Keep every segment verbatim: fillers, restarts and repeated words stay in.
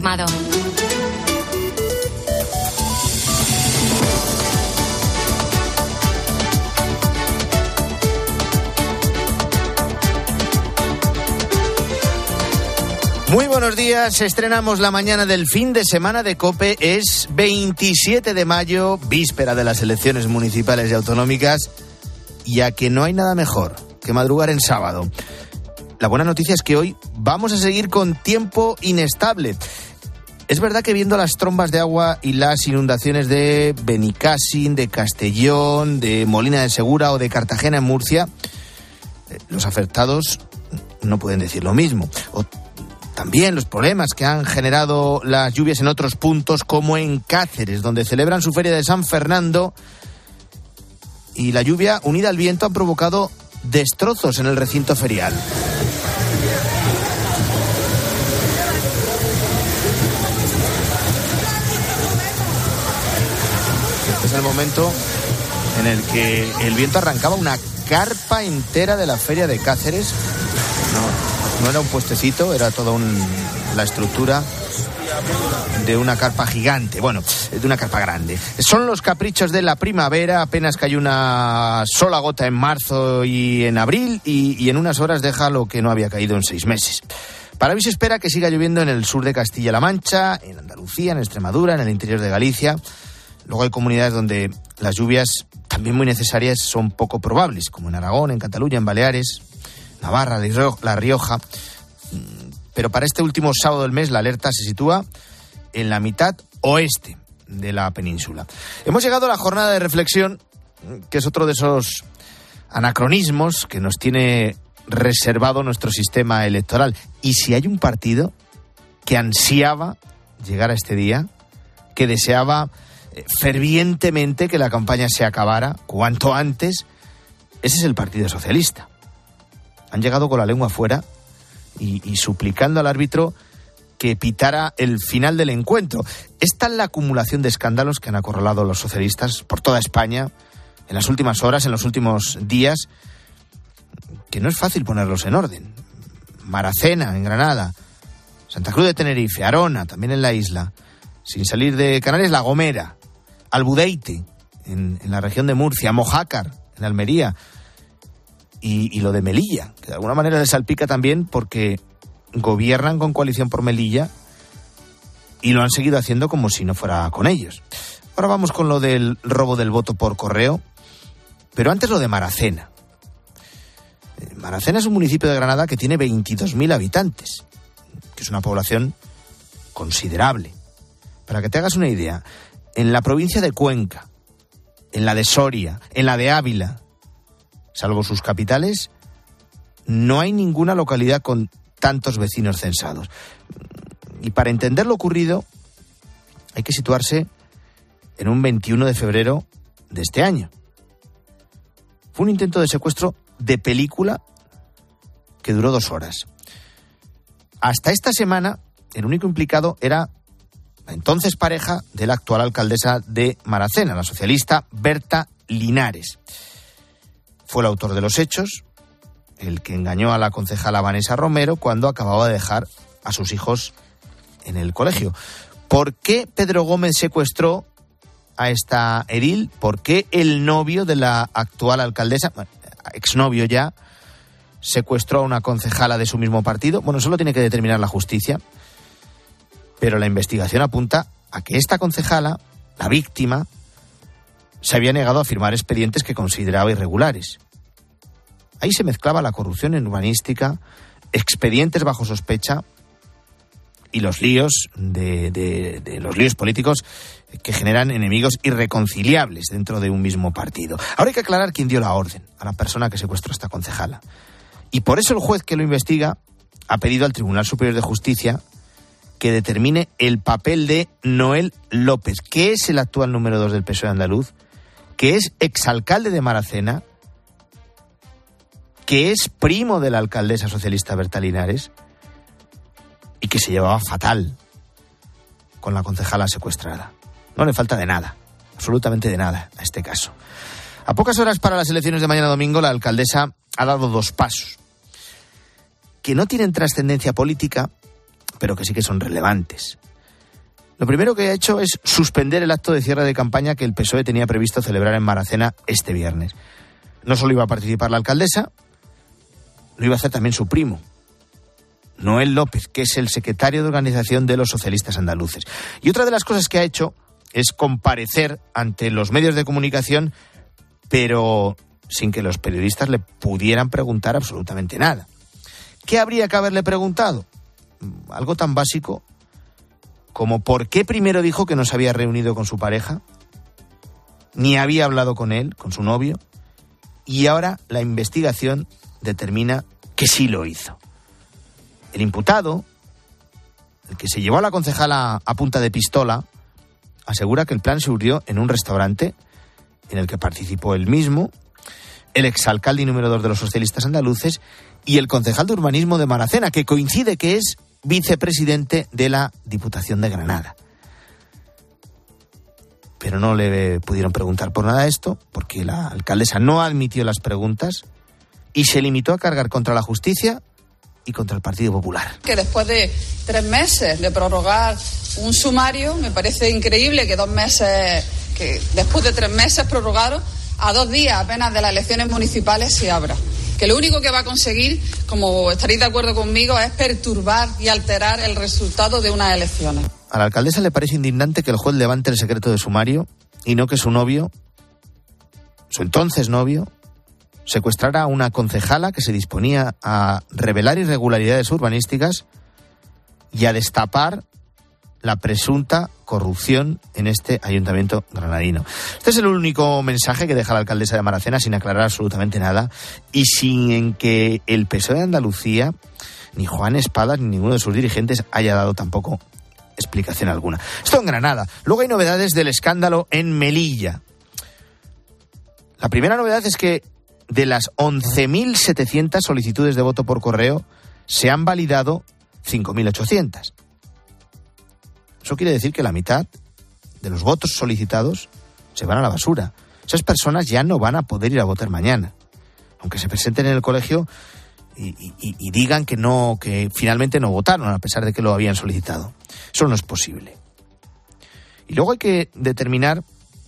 informado. Muy buenos días, estrenamos la mañana del fin de semana de COPE, es veintisiete de mayo, víspera de las elecciones municipales y autonómicas, ya que no hay nada mejor que madrugar en sábado. La buena noticia es que hoy vamos a seguir con tiempo inestable. Es verdad que viendo las trombas de agua y las inundaciones de Benicàssim, de Castellón, de Molina de Segura o de Cartagena en Murcia, los afectados no pueden decir lo mismo. O también los problemas que han generado las lluvias en otros puntos, como en Cáceres, donde celebran su feria de San Fernando, y la lluvia unida al viento han provocado destrozos en el recinto ferial. Este es el momento en el que el viento arrancaba una carpa entera de la feria de Cáceres. No. No era un puestecito, era toda un, la estructura de una carpa gigante, bueno, de una carpa grande. Son los caprichos de la primavera, apenas cayó una sola gota en marzo y en abril, y, y en unas horas deja lo que no había caído en seis meses. Para hoy se espera que siga lloviendo en el sur de Castilla-La Mancha, en Andalucía, en Extremadura, en el interior de Galicia. Luego hay comunidades donde las lluvias, también muy necesarias, son poco probables, como en Aragón, en Cataluña, en Baleares, Navarra, La Rioja. Pero para este último sábado del mes la alerta se sitúa en la mitad oeste de la península. Hemos llegado a la jornada de reflexión, que es otro de esos anacronismos que nos tiene reservado nuestro sistema electoral. Y si hay un partido que ansiaba llegar a este día, que deseaba fervientemente que la campaña se acabara cuanto antes, ese es el Partido Socialista. Han llegado con la lengua afuera y, y suplicando al árbitro que pitara el final del encuentro. Es tal la acumulación de escándalos que han acorralado a los socialistas por toda España en las últimas horas, en los últimos días, que no es fácil ponerlos en orden. Maracena, en Granada, Santa Cruz de Tenerife, Arona, también en la isla, sin salir de Canarias, La Gomera, Albudeite, en, en la región de Murcia, Mojácar, en Almería, Y, y lo de Melilla, que de alguna manera les salpica también porque gobiernan con coalición por Melilla y lo han seguido haciendo como si no fuera con ellos. Ahora vamos con lo del robo del voto por correo, pero antes lo de Maracena. Maracena es un municipio de Granada que tiene veintidós mil habitantes, que es una población considerable. Para que te hagas una idea, en la provincia de Cuenca, en la de Soria, en la de Ávila, salvo sus capitales, no hay ninguna localidad con tantos vecinos censados. Y para entender lo ocurrido, hay que situarse en un veintiuno de febrero de este año. Fue un intento de secuestro de película que duró dos horas. Hasta esta semana, el único implicado era la entonces pareja de la actual alcaldesa de Maracena, la socialista Berta Linares. Fue el autor de los hechos, el que engañó a la concejala Vanessa Romero cuando acababa de dejar a sus hijos en el colegio. ¿Por qué Pedro Gómez secuestró a esta edil? ¿Por qué el novio de la actual alcaldesa, exnovio ya, secuestró a una concejala de su mismo partido? Bueno, eso lo tiene que determinar la justicia, pero la investigación apunta a que esta concejala, la víctima, se había negado a firmar expedientes que consideraba irregulares. Ahí se mezclaba la corrupción en urbanística, expedientes bajo sospecha y los líos de, de, de los líos políticos que generan enemigos irreconciliables dentro de un mismo partido. Ahora hay que aclarar quién dio la orden a la persona que secuestró a esta concejala. Y por eso el juez que lo investiga ha pedido al Tribunal Superior de Justicia que determine el papel de Noel López, que es el actual número dos del P S O E andaluz, que es exalcalde de Maracena, que es primo de la alcaldesa socialista Berta Linares y que se llevaba fatal con la concejala secuestrada. No le falta de nada, absolutamente de nada a este caso. A pocas horas para las elecciones de mañana domingo, la alcaldesa ha dado dos pasos que no tienen trascendencia política, pero que sí que son relevantes. Lo primero que ha hecho es suspender el acto de cierre de campaña que el P S O E tenía previsto celebrar en Maracena este viernes. No solo iba a participar la alcaldesa, lo iba a hacer también su primo, Noel López, que es el secretario de organización de los socialistas andaluces. Y otra de las cosas que ha hecho es comparecer ante los medios de comunicación, pero sin que los periodistas le pudieran preguntar absolutamente nada. ¿Qué habría que haberle preguntado? Algo tan básico como por qué primero dijo que no se había reunido con su pareja, ni había hablado con él, con su novio, y ahora la investigación determina que sí lo hizo. El imputado, el que se llevó a la concejala a punta de pistola, asegura que el plan se urdió en un restaurante en el que participó él mismo, el exalcalde y número dos de los socialistas andaluces y el concejal de urbanismo de Maracena, que coincide que es vicepresidente de la Diputación de Granada. Pero no le pudieron preguntar por nada esto, porque la alcaldesa no admitió las preguntas y se limitó a cargar contra la justicia y contra el Partido Popular. Que después de tres meses de prorrogar un sumario, me parece increíble que dos meses, que después de tres meses prorrogaron, a dos días apenas de las elecciones municipales se abra. Que lo único que va a conseguir, como estaréis de acuerdo conmigo, es perturbar y alterar el resultado de unas elecciones. A la alcaldesa le parece indignante que el juez levante el secreto de sumario y no que su novio, su entonces novio, secuestrara a una concejala que se disponía a revelar irregularidades urbanísticas y a destapar la presunta corrupción en este ayuntamiento granadino. Este es el único mensaje que deja la alcaldesa de Maracena sin aclarar absolutamente nada y sin que el P S O E de Andalucía, ni Juan Espadas, ni ninguno de sus dirigentes haya dado tampoco explicación alguna. Esto en Granada. Luego hay novedades del escándalo en Melilla. La primera novedad es que de las once mil setecientas solicitudes de voto por correo se han validado cinco mil ochocientas. Eso quiere decir que la mitad de los votos solicitados se van a la basura. Esas personas ya no van a poder ir a votar mañana, aunque se presenten en el colegio y, y, y digan que no, que finalmente no votaron a pesar de que lo habían solicitado. Eso no es posible. Y luego hay que determinar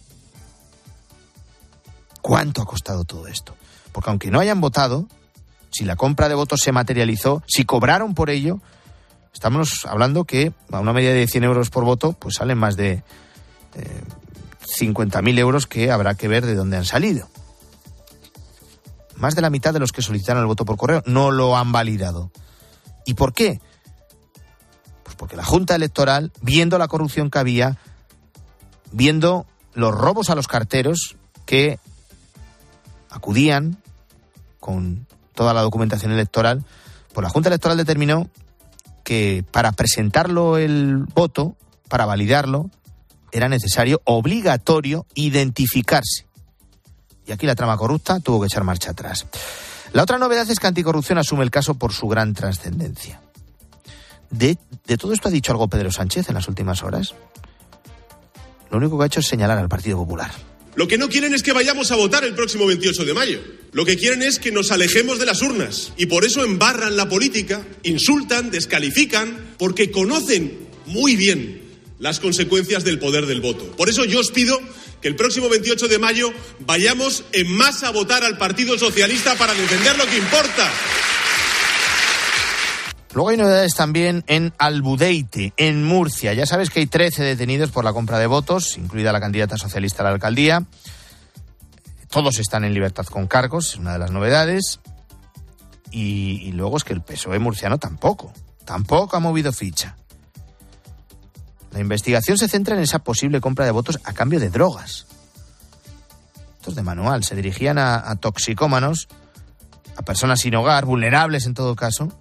cuánto ha costado todo esto. Porque aunque no hayan votado, si la compra de votos se materializó, si cobraron por ello, estamos hablando que a una media de cien euros por voto, pues salen más de eh, cincuenta mil euros que habrá que ver de dónde han salido. Más de la mitad de los que solicitaron el voto por correo no lo han validado. ¿Y por qué? Pues porque la Junta Electoral, viendo la corrupción que había, viendo los robos a los carteros que acudían con toda la documentación electoral, pues la Junta Electoral determinó que para presentarlo el voto, para validarlo, era necesario, obligatorio, identificarse. Y aquí la trama corrupta tuvo que echar marcha atrás. La otra novedad es que Anticorrupción asume el caso por su gran trascendencia. De, de todo esto ha dicho algo Pedro Sánchez en las últimas horas. Lo único que ha hecho es señalar al Partido Popular. Lo que no quieren es que vayamos a votar el próximo veintiocho de mayo. Lo que quieren es que nos alejemos de las urnas. Y por eso embarran la política, insultan, descalifican, porque conocen muy bien las consecuencias del poder del voto. Por eso yo os pido que el próximo veintiocho de mayo vayamos en masa a votar al Partido Socialista para defender lo que importa. Luego hay novedades también en Albudeite, en Murcia. Ya sabes que hay trece detenidos por la compra de votos, incluida la candidata socialista a la alcaldía. Todos están en libertad con cargos, es una de las novedades. Y, y luego es que el P S O E murciano tampoco, tampoco ha movido ficha. La investigación se centra en esa posible compra de votos a cambio de drogas. Esto es de manual, se dirigían a, a toxicómanos, a personas sin hogar, vulnerables en todo caso,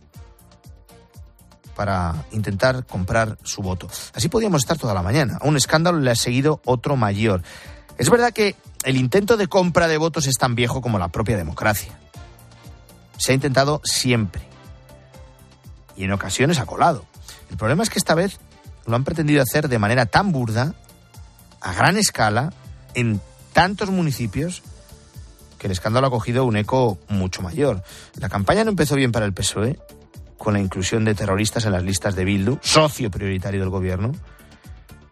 para intentar comprar su voto. Así podíamos estar toda la mañana. A un escándalo le ha seguido otro mayor. Es verdad que el intento de compra de votos es tan viejo como la propia democracia. Se ha intentado siempre. Y en ocasiones ha colado. El problema es que esta vez lo han pretendido hacer de manera tan burda, a gran escala, en tantos municipios, que el escándalo ha cogido un eco mucho mayor. La campaña no empezó bien para el P S O E, con la inclusión de terroristas en las listas de Bildu, socio prioritario del gobierno,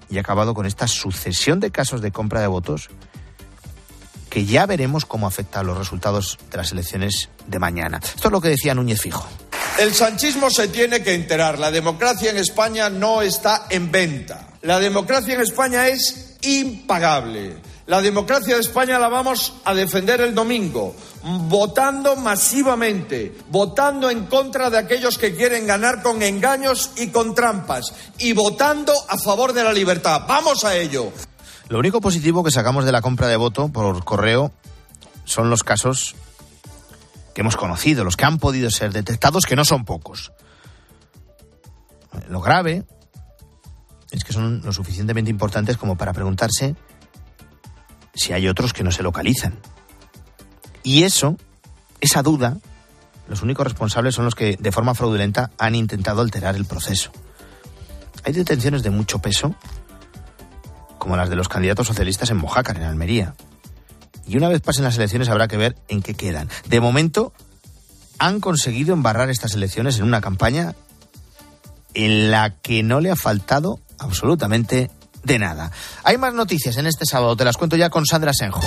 y ha acabado con esta sucesión de casos de compra de votos que ya veremos cómo afecta a los resultados de las elecciones de mañana. Esto es lo que decía Núñez Fijo. El sanchismo se tiene que enterar. La democracia en España no está en venta. La democracia en España es impagable. La democracia de España la vamos a defender el domingo, votando masivamente, votando en contra de aquellos que quieren ganar con engaños y con trampas, y votando a favor de la libertad. ¡Vamos a ello! Lo único positivo que sacamos de la compra de voto por correo son los casos que hemos conocido, los que han podido ser detectados, que no son pocos. Lo grave es que son lo suficientemente importantes como para preguntarse si hay otros que no se localizan. Y eso, esa duda, los únicos responsables son los que de forma fraudulenta han intentado alterar el proceso. Hay detenciones de mucho peso, como las de los candidatos socialistas en Mojácar, en Almería. Y una vez pasen las elecciones habrá que ver en qué quedan. De momento, han conseguido embarrar estas elecciones en una campaña en la que no le ha faltado absolutamente de nada. Hay más noticias en este sábado, te las cuento ya con Sandra Senjo.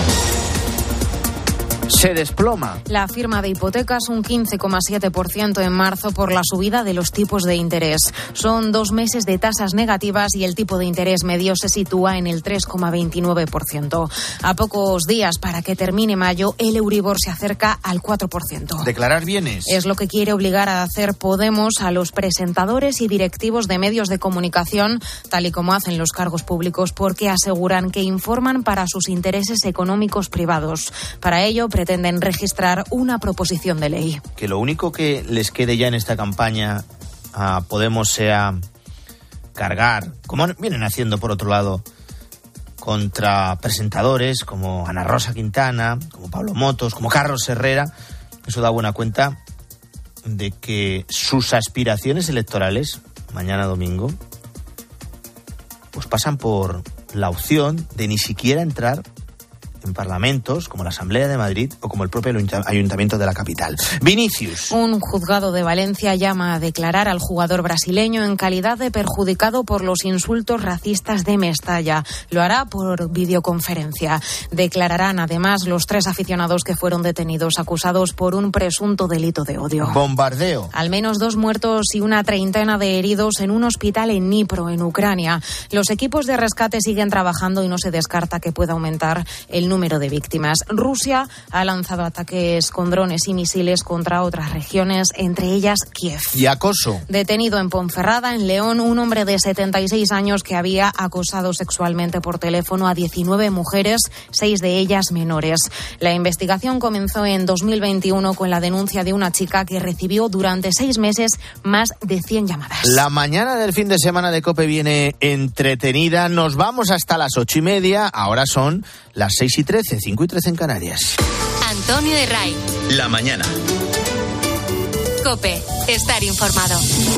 Se desploma la firma de hipotecas un quince coma siete por ciento en marzo por la subida de los tipos de interés. Son dos meses de tasas negativas y el tipo de interés medio se sitúa en el tres coma veintinueve por ciento. A pocos días para que termine mayo, el Euribor se acerca al cuatro por ciento. Declarar bienes es lo que quiere obligar a hacer Podemos a los presentadores y directivos de medios de comunicación, tal y como hacen los cargos públicos, porque aseguran que informan para sus intereses económicos privados. Para ello, pretenden registrar una proposición de ley. Que lo único que les quede ya en esta campaña a Podemos sea cargar, como vienen haciendo por otro lado, contra presentadores como Ana Rosa Quintana, como Pablo Motos, como Carlos Herrera. Eso da buena cuenta de que sus aspiraciones electorales, mañana domingo, pues pasan por la opción de ni siquiera entrar en parlamentos como la Asamblea de Madrid o como el propio Ayuntamiento de la capital. Vinicius. Un juzgado de Valencia llama a declarar al jugador brasileño en calidad de perjudicado por los insultos racistas de Mestalla. Lo hará por videoconferencia. Declararán además los tres aficionados que fueron detenidos acusados por un presunto delito de odio. Bombardeo. Al menos dos muertos y una treintena de heridos en un hospital en Dnipro, en Ucrania. Los equipos de rescate siguen trabajando y no se descarta que pueda aumentar el número de víctimas. Rusia ha lanzado ataques con drones y misiles contra otras regiones, entre ellas Kiev. Y acoso. Detenido en Ponferrada, en León, un hombre de setenta y seis años que había acosado sexualmente por teléfono a diecinueve mujeres, seis de ellas menores. La investigación comenzó en dos mil veintiuno con la denuncia de una chica que recibió durante seis meses más de cien llamadas. La mañana del fin de semana de COPE viene entretenida. Nos vamos hasta las ocho y media. Ahora son las seis y trece, cinco y trece en Canarias. Antonio Herray. La mañana. COPE. Estar informado.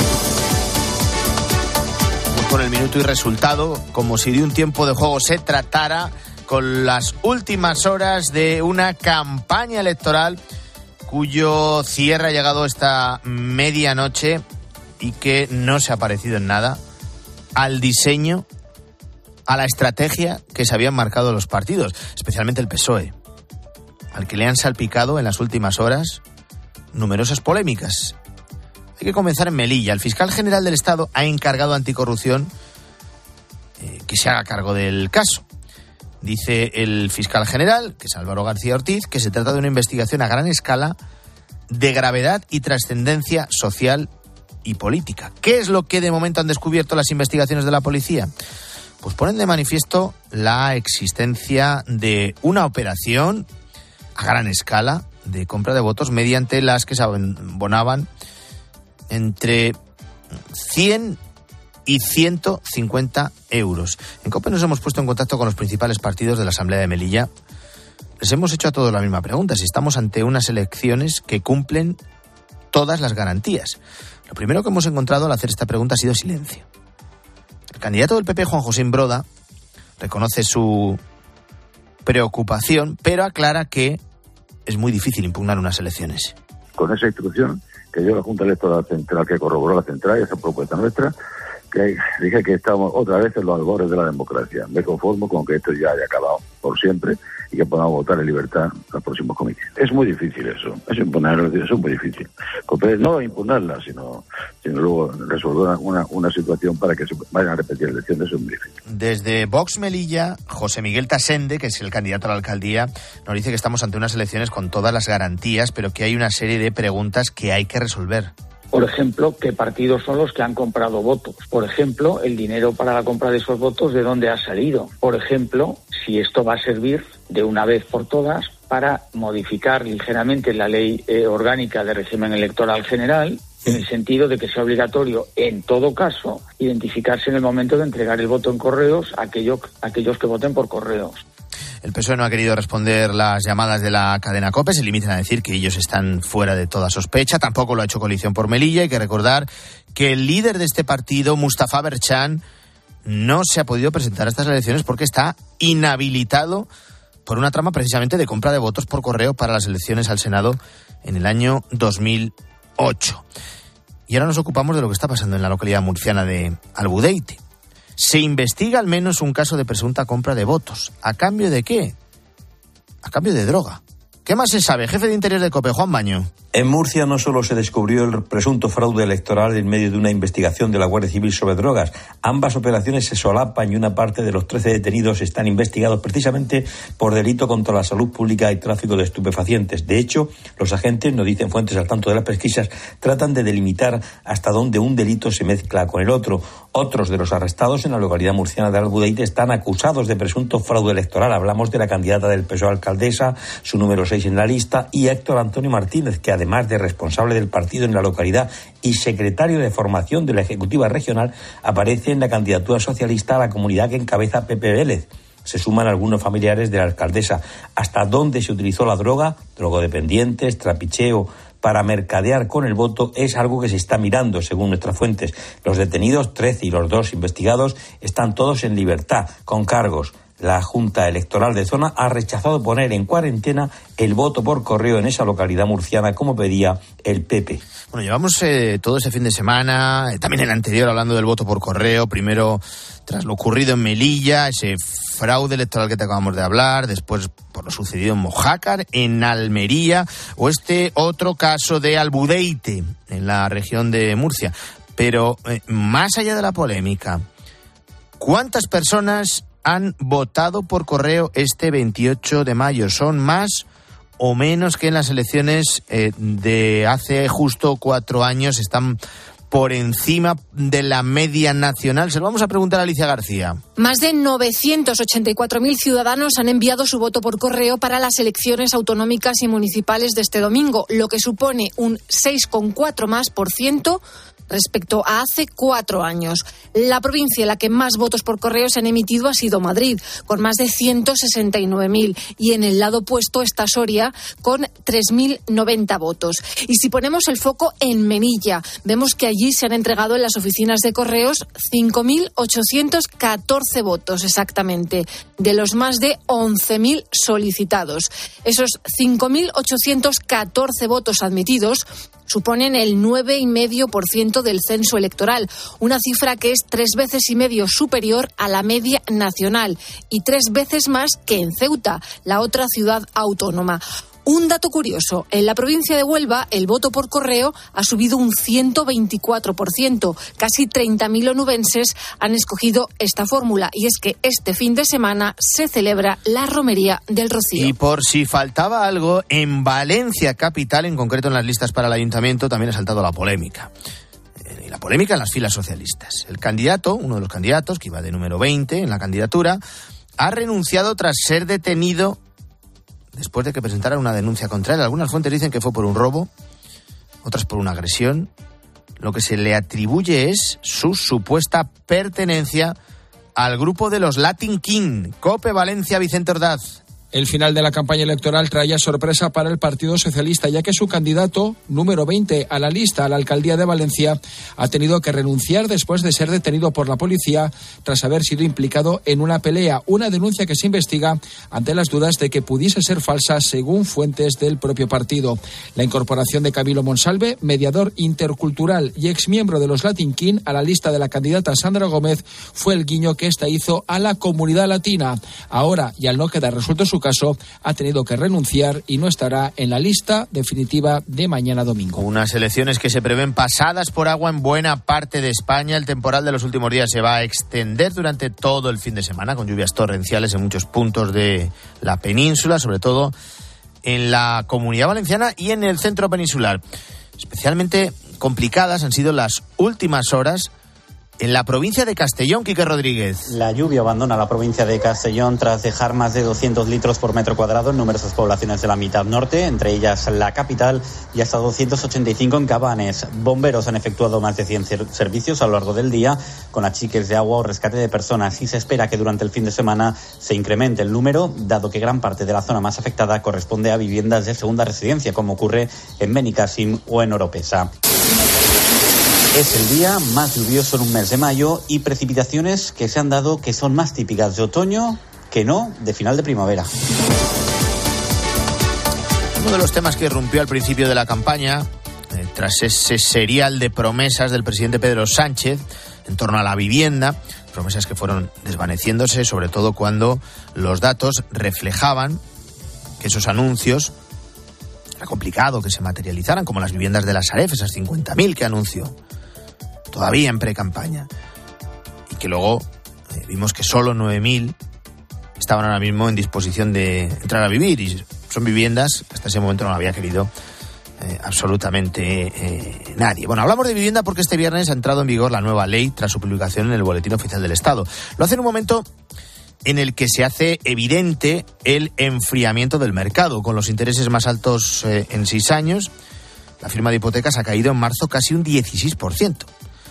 Con el minuto y resultado, como si de un tiempo de juego se tratara, con las últimas horas de una campaña electoral cuyo cierre ha llegado esta medianoche y que no se ha parecido en nada al diseño, a la estrategia que se habían marcado los partidos, especialmente el P S O E, al que le han salpicado en las últimas horas numerosas polémicas. Hay que comenzar en Melilla. El fiscal general del Estado ha encargado a Anticorrupción eh, que se haga cargo del caso. Dice el fiscal general, que es Álvaro García Ortiz, que se trata de una investigación a gran escala de gravedad y trascendencia social y política. ¿Qué es lo que de momento han descubierto las investigaciones de la policía? Pues ponen de manifiesto la existencia de una operación a gran escala de compra de votos mediante las que se abonaban entre cien y ciento cincuenta euros. En COPE nos hemos puesto en contacto con los principales partidos de la Asamblea de Melilla. Les hemos hecho a todos la misma pregunta, si estamos ante unas elecciones que cumplen todas las garantías. Lo primero que hemos encontrado al hacer esta pregunta ha sido silencio. El candidato del P P, Juan José Imbroda, reconoce su preocupación, pero aclara que es muy difícil impugnar unas elecciones. Con esa instrucción que dio la Junta Electoral Central, que corroboró la Central, y esa propuesta nuestra, que dije que estamos otra vez en los albores de la democracia. Me conformo con que esto ya haya acabado por siempre y que podamos votar en libertad los próximos comicios. Es muy difícil eso, es imponerlo, eso es muy difícil. No imponerla, sino, sino luego resolver una, una situación para que se vayan a repetir elecciones, eso es muy difícil. Desde Vox Melilla, José Miguel Tasende, que es el candidato a la alcaldía, nos dice que estamos ante unas elecciones con todas las garantías, pero que hay una serie de preguntas que hay que resolver. Por ejemplo, ¿qué partidos son los que han comprado votos? Por ejemplo, el dinero para la compra de esos votos, ¿de dónde ha salido? Por ejemplo, si esto va a servir de una vez por todas para modificar ligeramente la ley eh, orgánica de régimen electoral general, en el sentido de que sea obligatorio, en todo caso, identificarse en el momento de entregar el voto en correos a aquellos, a aquellos que voten por correos. El P S O E no ha querido responder las llamadas de la cadena COPE, se limitan a decir que ellos están fuera de toda sospecha. Tampoco lo ha hecho Coalición por Melilla. Hay que recordar que el líder de este partido, Mustafa Berchan, no se ha podido presentar a estas elecciones porque está inhabilitado por una trama precisamente de compra de votos por correo para las elecciones al Senado en el año dos mil ocho. Y ahora nos ocupamos de lo que está pasando en la localidad murciana de Albudeite. Se investiga al menos un caso de presunta compra de votos. ¿A cambio de qué? A cambio de droga. ¿Qué más se sabe? Jefe de Interior de COPE, Juan Baño. En Murcia no solo se descubrió el presunto fraude electoral en medio de una investigación de la Guardia Civil sobre drogas. Ambas operaciones se solapan y una parte de los trece detenidos están investigados precisamente por delito contra la salud pública y tráfico de estupefacientes. De hecho, los agentes, nos dicen fuentes al tanto de las pesquisas, tratan de delimitar hasta dónde un delito se mezcla con el otro. Otros de los arrestados en la localidad murciana de Albudeite están acusados de presunto fraude electoral. Hablamos de la candidata del P S O E alcaldesa, su número seis en la lista, y Héctor Antonio Martínez, que además además de responsable del partido en la localidad y secretario de formación de la Ejecutiva Regional, aparece en la candidatura socialista a la comunidad que encabeza Pepe Vélez. Se suman algunos familiares de la alcaldesa. ¿Hasta dónde se utilizó la droga? Drogodependientes, trapicheo para mercadear con el voto es algo que se está mirando, según nuestras fuentes. Los detenidos, trece, y los dos investigados están todos en libertad, con cargos. La Junta Electoral de Zona ha rechazado poner en cuarentena el voto por correo en esa localidad murciana, como pedía el P P. Bueno, llevamos eh, todo ese fin de semana, eh, también el anterior, hablando del voto por correo, primero tras lo ocurrido en Melilla, ese fraude electoral que te acabamos de hablar, después por lo sucedido en Mojácar, en Almería, o este otro caso de Albudeite, en la región de Murcia. Pero eh, más allá de la polémica, ¿cuántas personas han votado por correo este veintiocho de mayo? ¿Son más o menos que en las elecciones eh, de hace justo cuatro años? ¿Están por encima de la media nacional? Se lo vamos a preguntar a Alicia García. Más de novecientos ochenta y cuatro mil ciudadanos han enviado su voto por correo para las elecciones autonómicas y municipales de este domingo, lo que supone un seis coma cuatro más por ciento respecto a hace cuatro años. La provincia en la que más votos por correo se han emitido ha sido Madrid, con más de ciento sesenta y nueve mil, y en el lado opuesto está Soria, con tres mil noventa votos. Y si ponemos el foco en Melilla, vemos que allí se han entregado en las oficinas de correos cinco mil ochocientos catorce votos exactamente, de los más de once mil solicitados. Esos cinco mil ochocientos catorce votos admitidos suponen el nueve coma cinco por ciento del censo electoral, una cifra que es tres veces y medio superior a la media nacional y tres veces más que en Ceuta, la otra ciudad autónoma. Un dato curioso, en la provincia de Huelva el voto por correo ha subido un ciento veinticuatro por ciento. Casi treinta mil onubenses han escogido esta fórmula, y es que este fin de semana se celebra la Romería del Rocío. Y por si faltaba algo, en Valencia capital, en concreto en las listas para el ayuntamiento, también ha saltado la polémica. Y la polémica en las filas socialistas. El candidato, uno de los candidatos, que iba de número veinte en la candidatura, ha renunciado tras ser detenido después de que presentara una denuncia contra él. Algunas fuentes dicen que fue por un robo, otras por una agresión. Lo que se le atribuye es su supuesta pertenencia al grupo de los Latin King. COPE Valencia, Vicente Ordaz. El final de la campaña electoral traía sorpresa para el Partido Socialista, ya que su candidato, número veinte a la lista a la alcaldía de Valencia, ha tenido que renunciar después de ser detenido por la policía tras haber sido implicado en una pelea, una denuncia que se investiga ante las dudas de que pudiese ser falsa según fuentes del propio partido. La incorporación de Camilo Monsalve, mediador intercultural y exmiembro de los Latin King, a la lista de la candidata Sandra Gómez fue el guiño que ésta hizo a la comunidad latina. Ahora, y al no quedar resuelto su caso, ha tenido que renunciar y no estará en la lista definitiva de mañana domingo. Unas elecciones que se prevén pasadas por agua en buena parte de España. El temporal de los últimos días se va a extender durante todo el fin de semana, con lluvias torrenciales en muchos puntos de la península, sobre todo en la Comunidad Valenciana y en el centro peninsular. Especialmente complicadas han sido las últimas horas en la provincia de Castellón. Quique Rodríguez. La lluvia abandona la provincia de Castellón tras dejar más de doscientos litros por metro cuadrado en numerosas poblaciones de la mitad norte, entre ellas la capital, y hasta doscientos ochenta y cinco en Cabanes. Bomberos han efectuado más de cien servicios a lo largo del día con achiques de agua o rescate de personas, y se espera que durante el fin de semana se incremente el número, dado que gran parte de la zona más afectada corresponde a viviendas de segunda residencia, como ocurre en Benicàssim o en Oropesa. Es el día más lluvioso en un mes de mayo y precipitaciones que se han dado que son más típicas de otoño que no de final de primavera. Uno de los temas que irrumpió al principio de la campaña, eh, tras ese serial de promesas del presidente Pedro Sánchez en torno a la vivienda, promesas que fueron desvaneciéndose, sobre todo cuando los datos reflejaban que esos anuncios era complicado que se materializaran, como las viviendas de la Sareb, esas cincuenta mil que anunció todavía en pre-campaña, y que luego eh, vimos que solo nueve mil estaban ahora mismo en disposición de entrar a vivir, y son viviendas que hasta ese momento no había querido eh, absolutamente eh, nadie. Bueno, hablamos de vivienda porque este viernes ha entrado en vigor la nueva ley tras su publicación en el Boletín Oficial del Estado. Lo hace en un momento en el que se hace evidente el enfriamiento del mercado, con los intereses más altos eh, en seis años. La firma de hipotecas ha caído en marzo casi un dieciséis por ciento.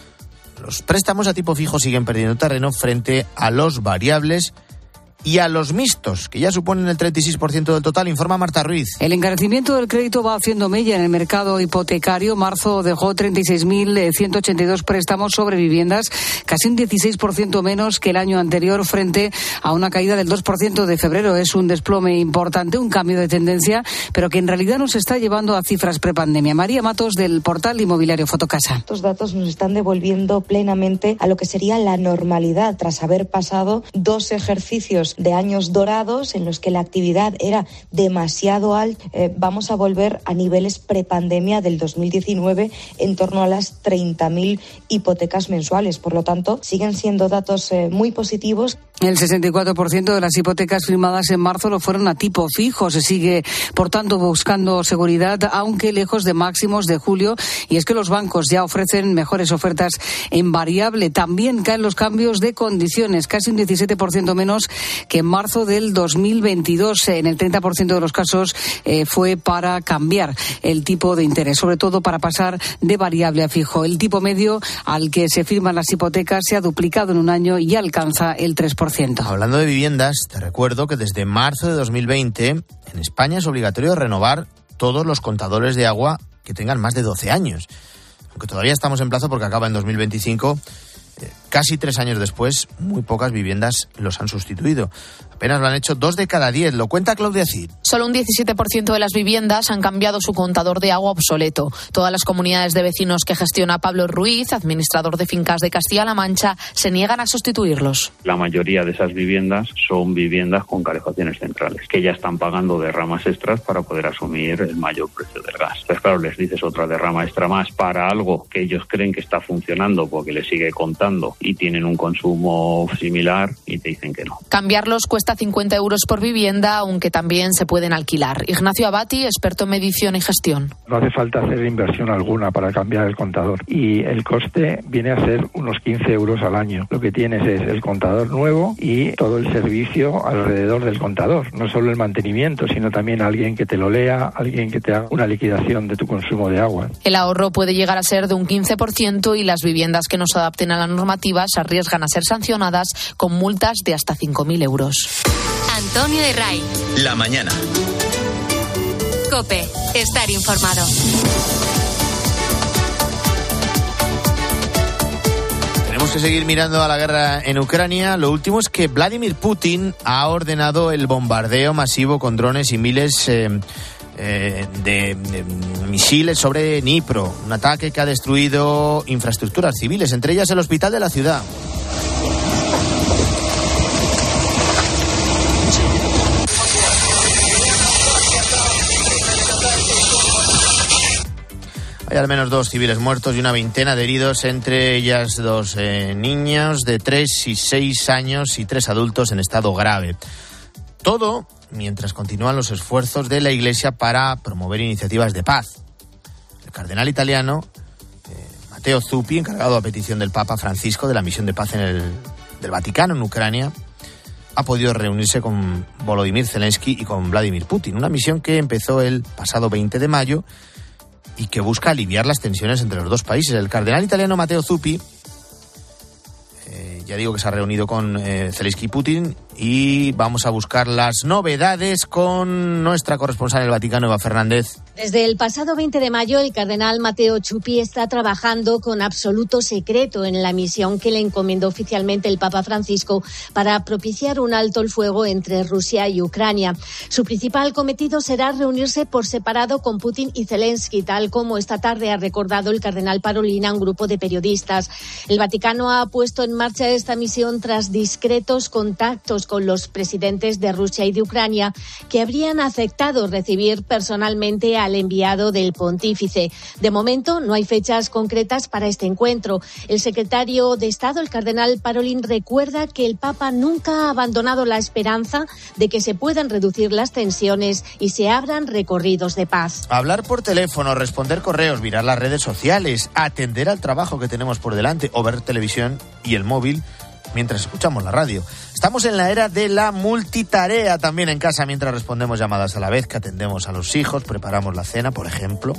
Los préstamos a tipo fijo siguen perdiendo terreno frente a los variables y a los mixtos, que ya suponen el treinta y seis por ciento del total, informa Marta Ruiz. El encarecimiento del crédito va haciendo mella en el mercado hipotecario. Marzo dejó treinta y seis mil ciento ochenta y dos préstamos sobre viviendas, casi un dieciséis por ciento menos que el año anterior, frente a una caída del dos por ciento de febrero. Es un desplome importante, un cambio de tendencia, pero que en realidad nos está llevando a cifras prepandemia. María Matos, del portal inmobiliario Fotocasa. Estos datos nos están devolviendo plenamente a lo que sería la normalidad, tras haber pasado dos ejercicios de años dorados en los que la actividad era demasiado alta. Eh, vamos a volver a niveles prepandemia del dos mil diecinueve, en torno a las treinta mil hipotecas mensuales. Por lo tanto, siguen siendo datos eh, muy positivos. El sesenta y cuatro por ciento de las hipotecas firmadas en marzo lo fueron a tipo fijo. Se sigue, por tanto, buscando seguridad, aunque lejos de máximos de julio. Y es que los bancos ya ofrecen mejores ofertas en variable. También caen los cambios de condiciones, casi un diecisiete por ciento menos que en marzo del dos mil veintidós. En el treinta por ciento de los casos eh, fue para cambiar el tipo de interés, sobre todo para pasar de variable a fijo. El tipo medio al que se firman las hipotecas se ha duplicado en un año y alcanza el tres por ciento. Hablando de viviendas, te recuerdo que desde marzo de dos mil veinte en España es obligatorio renovar todos los contadores de agua que tengan más de doce años. Aunque todavía estamos en plazo porque acaba en dos mil veinticinco, eh, casi tres años después, muy pocas viviendas los han sustituido. Apenas lo han hecho dos de cada diez, lo cuenta Claudia Cid. Solo un diecisiete por ciento de las viviendas han cambiado su contador de agua obsoleto. Todas las comunidades de vecinos que gestiona Pablo Ruiz, administrador de fincas de Castilla-La Mancha, se niegan a sustituirlos. La mayoría de esas viviendas son viviendas con calefacciones centrales, que ya están pagando derramas extras para poder asumir el mayor precio del gas. Entonces, claro, les dices otra derrama extra más para algo que ellos creen que está funcionando porque les sigue contando y tienen un consumo similar, y te dicen que no. Cambiarlos cuesta cincuenta euros por vivienda, aunque también se pueden alquilar. Ignacio Abati, experto en medición y gestión. No hace falta hacer inversión alguna para cambiar el contador, y el coste viene a ser unos quince euros al año. Lo que tienes es el contador nuevo y todo el servicio alrededor del contador. No solo el mantenimiento, sino también alguien que te lo lea, alguien que te haga una liquidación de tu consumo de agua. El ahorro puede llegar a ser de un quince por ciento y las viviendas que no se adapten a la normativa se arriesgan a ser sancionadas con multas de hasta cinco mil euros. Antonio de Ray. La mañana. COPE. Estar informado. Tenemos que seguir mirando a la guerra en Ucrania. Lo último es que Vladimir Putin ha ordenado el bombardeo masivo con drones y miles eh, eh, de, de misiles sobre Dnipro. Un ataque que ha destruido infraestructuras civiles, entre ellas el hospital de la ciudad. Hay al menos dos civiles muertos y una veintena de heridos, entre ellas dos eh, niños de tres y seis años y tres adultos en estado grave. Todo mientras continúan los esfuerzos de la Iglesia para promover iniciativas de paz. El cardenal italiano eh, Matteo Zuppi, encargado a petición del Papa Francisco de la misión de paz en el, del Vaticano en Ucrania, ha podido reunirse con Volodymyr Zelensky y con Vladimir Putin. Una misión que empezó el pasado veinte de mayo y que busca aliviar las tensiones entre los dos países. El cardenal italiano Matteo Zuppi, eh, ya digo que se ha reunido con eh, Zelensky y Putin, y vamos a buscar las novedades con nuestra corresponsal en el Vaticano, Eva Fernández. Desde el pasado veinte de mayo, el cardenal Matteo Zuppi está trabajando con absoluto secreto en la misión que le encomendó oficialmente el Papa Francisco para propiciar un alto el fuego entre Rusia y Ucrania. Su principal cometido será reunirse por separado con Putin y Zelensky, tal como esta tarde ha recordado el cardenal Parolin a un grupo de periodistas. El Vaticano ha puesto en marcha esta misión tras discretos contactos con los presidentes de Rusia y de Ucrania, que habrían aceptado recibir personalmente a al enviado del pontífice. De momento no hay fechas concretas para este encuentro. El secretario de Estado, el cardenal Parolin, recuerda que el Papa nunca ha abandonado la esperanza de que se puedan reducir las tensiones y se abran recorridos de paz. Hablar por teléfono, responder correos, mirar las redes sociales, atender al trabajo que tenemos por delante o ver televisión y el móvil mientras escuchamos la radio. Estamos en la era de la multitarea también en casa, mientras respondemos llamadas a la vez, que atendemos a los hijos, preparamos la cena, por ejemplo.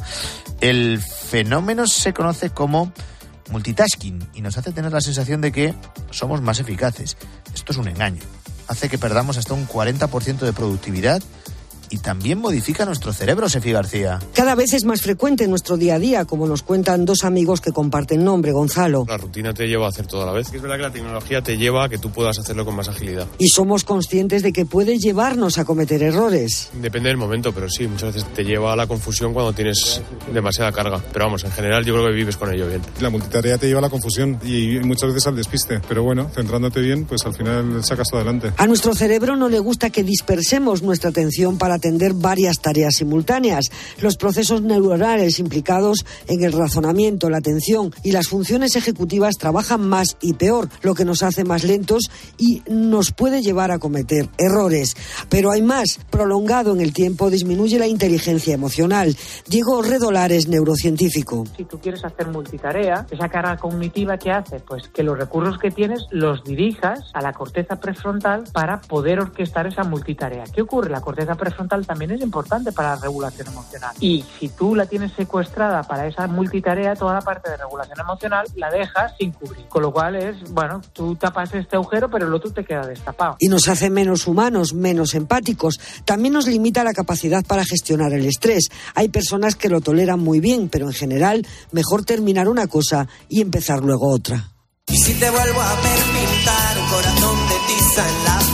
El fenómeno se conoce como multitasking y nos hace tener la sensación de que somos más eficaces. Esto es un engaño. Hace que perdamos hasta un cuarenta por ciento de productividad y también modifica nuestro cerebro, Sefi García. Cada vez es más frecuente en nuestro día a día, como nos cuentan dos amigos que comparten nombre, Gonzalo. La rutina te lleva a hacer todo a la vez. Es verdad que la tecnología te lleva a que tú puedas hacerlo con más agilidad. Y somos conscientes de que puede llevarnos a cometer errores. Depende del momento, pero sí, muchas veces te lleva a la confusión cuando tienes demasiada carga. Pero vamos, en general yo creo que vives con ello bien. La multitarea te lleva a la confusión y muchas veces al despiste. Pero bueno, centrándote bien, pues al final sacas todo adelante. A nuestro cerebro no le gusta que dispersemos nuestra atención para atender varias tareas simultáneas. Los procesos neuronales implicados en el razonamiento, la atención y las funciones ejecutivas trabajan más y peor, lo que nos hace más lentos y nos puede llevar a cometer errores. Pero hay más. Prolongado en el tiempo disminuye la inteligencia emocional. Diego Redolares, neurocientífico. Si tú quieres hacer multitarea, esa carga cognitiva que hace, pues que los recursos que tienes los dirijas a la corteza prefrontal para poder orquestar esa multitarea. ¿Qué ocurre? La corteza prefrontal también es importante para la regulación emocional. Y si tú la tienes secuestrada para esa multitarea, toda la parte de regulación emocional la dejas sin cubrir. Con lo cual es, bueno, tú tapas este agujero, pero el otro te queda destapado. Y nos hace menos humanos, menos empáticos. También nos limita la capacidad para gestionar el estrés. Hay personas que lo toleran muy bien, pero en general, mejor terminar una cosa y empezar luego otra. Y si te vuelvo a ver pintar un corazón de tiza en la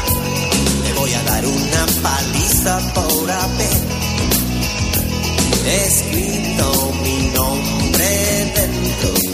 pared, te voy a dar una paliza por haber escrito mi nombre dentro.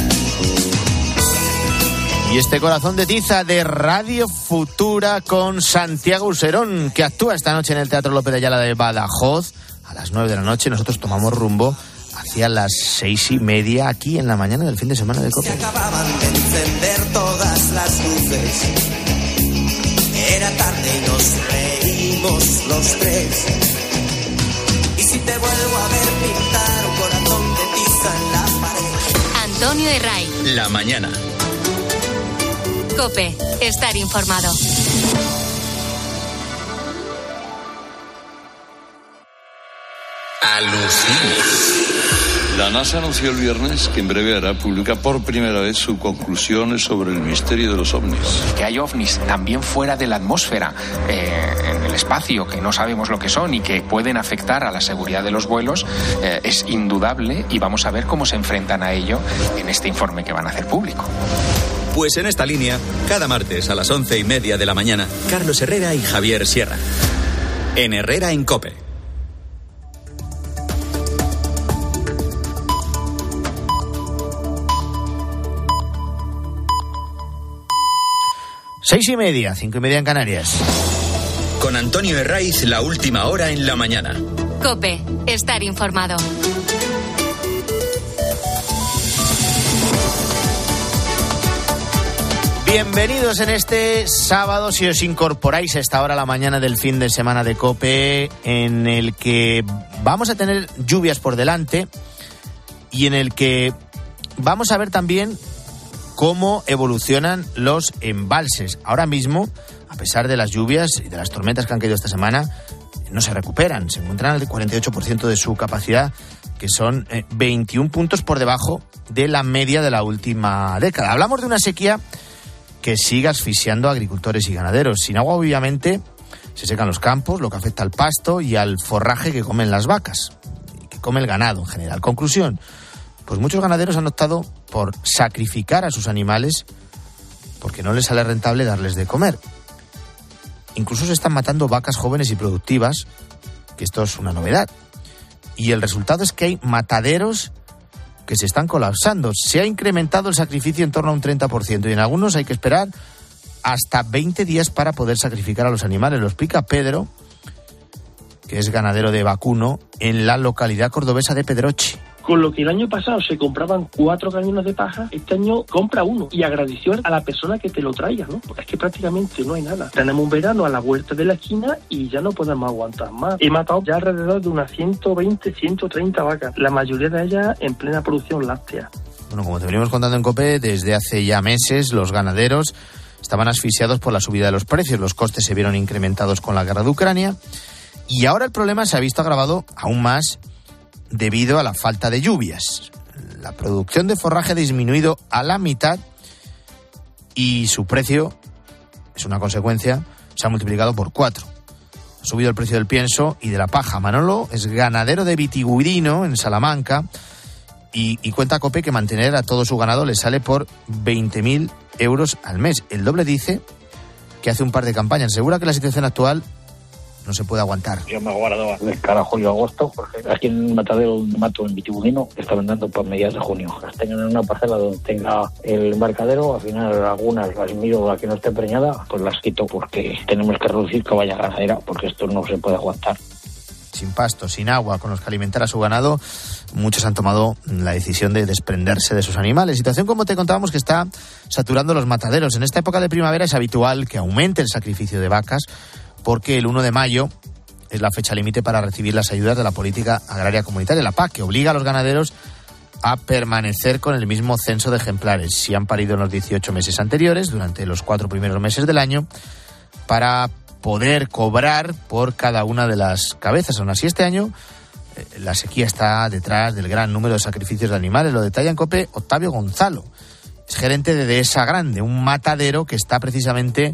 Y este corazón de tiza de Radio Futura con Santiago Userón, que actúa esta noche en el Teatro López de Ayala de Badajoz a las nueve de la noche. Nosotros tomamos rumbo hacia las seis y media aquí en la mañana del fin de semana de COPE. Se acababan de encender todas las luces. Era tarde y nos reímos los tres. Y si te vuelvo a ver pintar un corazón de tiza en la pared. Antonio de Ray. La mañana. COPE. Estar informado. Alucina. La NASA anunció el viernes que en breve hará pública por primera vez sus conclusiones sobre el misterio de los ovnis. Que hay ovnis también fuera de la atmósfera, eh, en el espacio, que no sabemos lo que son y que pueden afectar a la seguridad de los vuelos, eh, es indudable, y vamos a ver cómo se enfrentan a ello en este informe que van a hacer público. Pues en esta línea, cada martes a las once y media de la mañana, Carlos Herrera y Javier Sierra. En Herrera en COPE. Seis y media, cinco y media en Canarias. Con Antonio Herraiz, la última hora en la mañana. COPE, estar informado. Bienvenidos en este sábado, si os incorporáis a esta hora, la mañana del fin de semana de COPE, en el que vamos a tener lluvias por delante y en el que vamos a ver también cómo evolucionan los embalses. Ahora mismo, a pesar de las lluvias y de las tormentas que han caído esta semana, no se recuperan. Se encuentran al cuarenta y ocho por ciento de su capacidad, que son eh, veintiún puntos por debajo de la media de la última década. Hablamos de una sequía que sigue asfixiando a agricultores y ganaderos. Sin agua, obviamente, se secan los campos, lo que afecta al pasto y al forraje que comen las vacas, y que come el ganado en general. Conclusión: pues muchos ganaderos han optado por sacrificar a sus animales porque no les sale rentable darles de comer. Incluso se están matando vacas jóvenes y productivas, que esto es una novedad. Y el resultado es que hay mataderos que se están colapsando. Se ha incrementado el sacrificio en torno a un treinta por ciento y en algunos hay que esperar hasta veinte días para poder sacrificar a los animales. Lo explica Pedro, que es ganadero de vacuno en la localidad cordobesa de Pedroche. Con lo que el año pasado se compraban cuatro camiones de paja, este año compra uno y agradeció a la persona que te lo traiga, ¿no? Porque es que prácticamente no hay nada. Tenemos un verano a la vuelta de la esquina y ya no podemos aguantar más. He matado ya alrededor de unas ciento veinte, ciento treinta vacas, la mayoría de ellas en plena producción láctea. Bueno, como te venimos contando en COPE, desde hace ya meses los ganaderos estaban asfixiados por la subida de los precios. Los costes se vieron incrementados con la guerra de Ucrania y ahora el problema se ha visto agravado aún más debido a la falta de lluvias. La producción de forraje ha disminuido a la mitad y su precio, es una consecuencia, se ha multiplicado por cuatro. Ha subido el precio del pienso y de la paja. Manolo es ganadero de Vitigudino, en Salamanca, y, y cuenta a COPE que mantener a todo su ganado le sale por veinte mil euros al mes. El doble dice que hace un par de campañas. Asegura que la situación actual no se puede aguantar. Yo me guardo de cara a julio agosto, porque aquí en un matadero mato en Vitigudino está vendiendo por mediados de junio. Las tengan en una parcela donde tenga el embarcadero, al final algunas las miro, la que no esté preñada, pues las quito porque tenemos que reducir caballa ganadera, porque esto no se puede aguantar. Sin pasto, sin agua, con los que alimentar a su ganado, muchos han tomado la decisión de desprenderse de sus animales. Situación, como te contábamos, que está saturando los mataderos. En esta época de primavera es habitual que aumente el sacrificio de vacas, porque el uno de mayo es la fecha límite para recibir las ayudas de la Política Agraria Comunitaria, la P A C, que obliga a los ganaderos a permanecer con el mismo censo de ejemplares, si han parido en los dieciocho meses anteriores, durante los cuatro primeros meses del año, para poder cobrar por cada una de las cabezas. Aún así, este año eh, la sequía está detrás del gran número de sacrificios de animales. Lo detalla en COPE Octavio Gonzalo, es gerente de Dehesa Grande, un matadero que está precisamente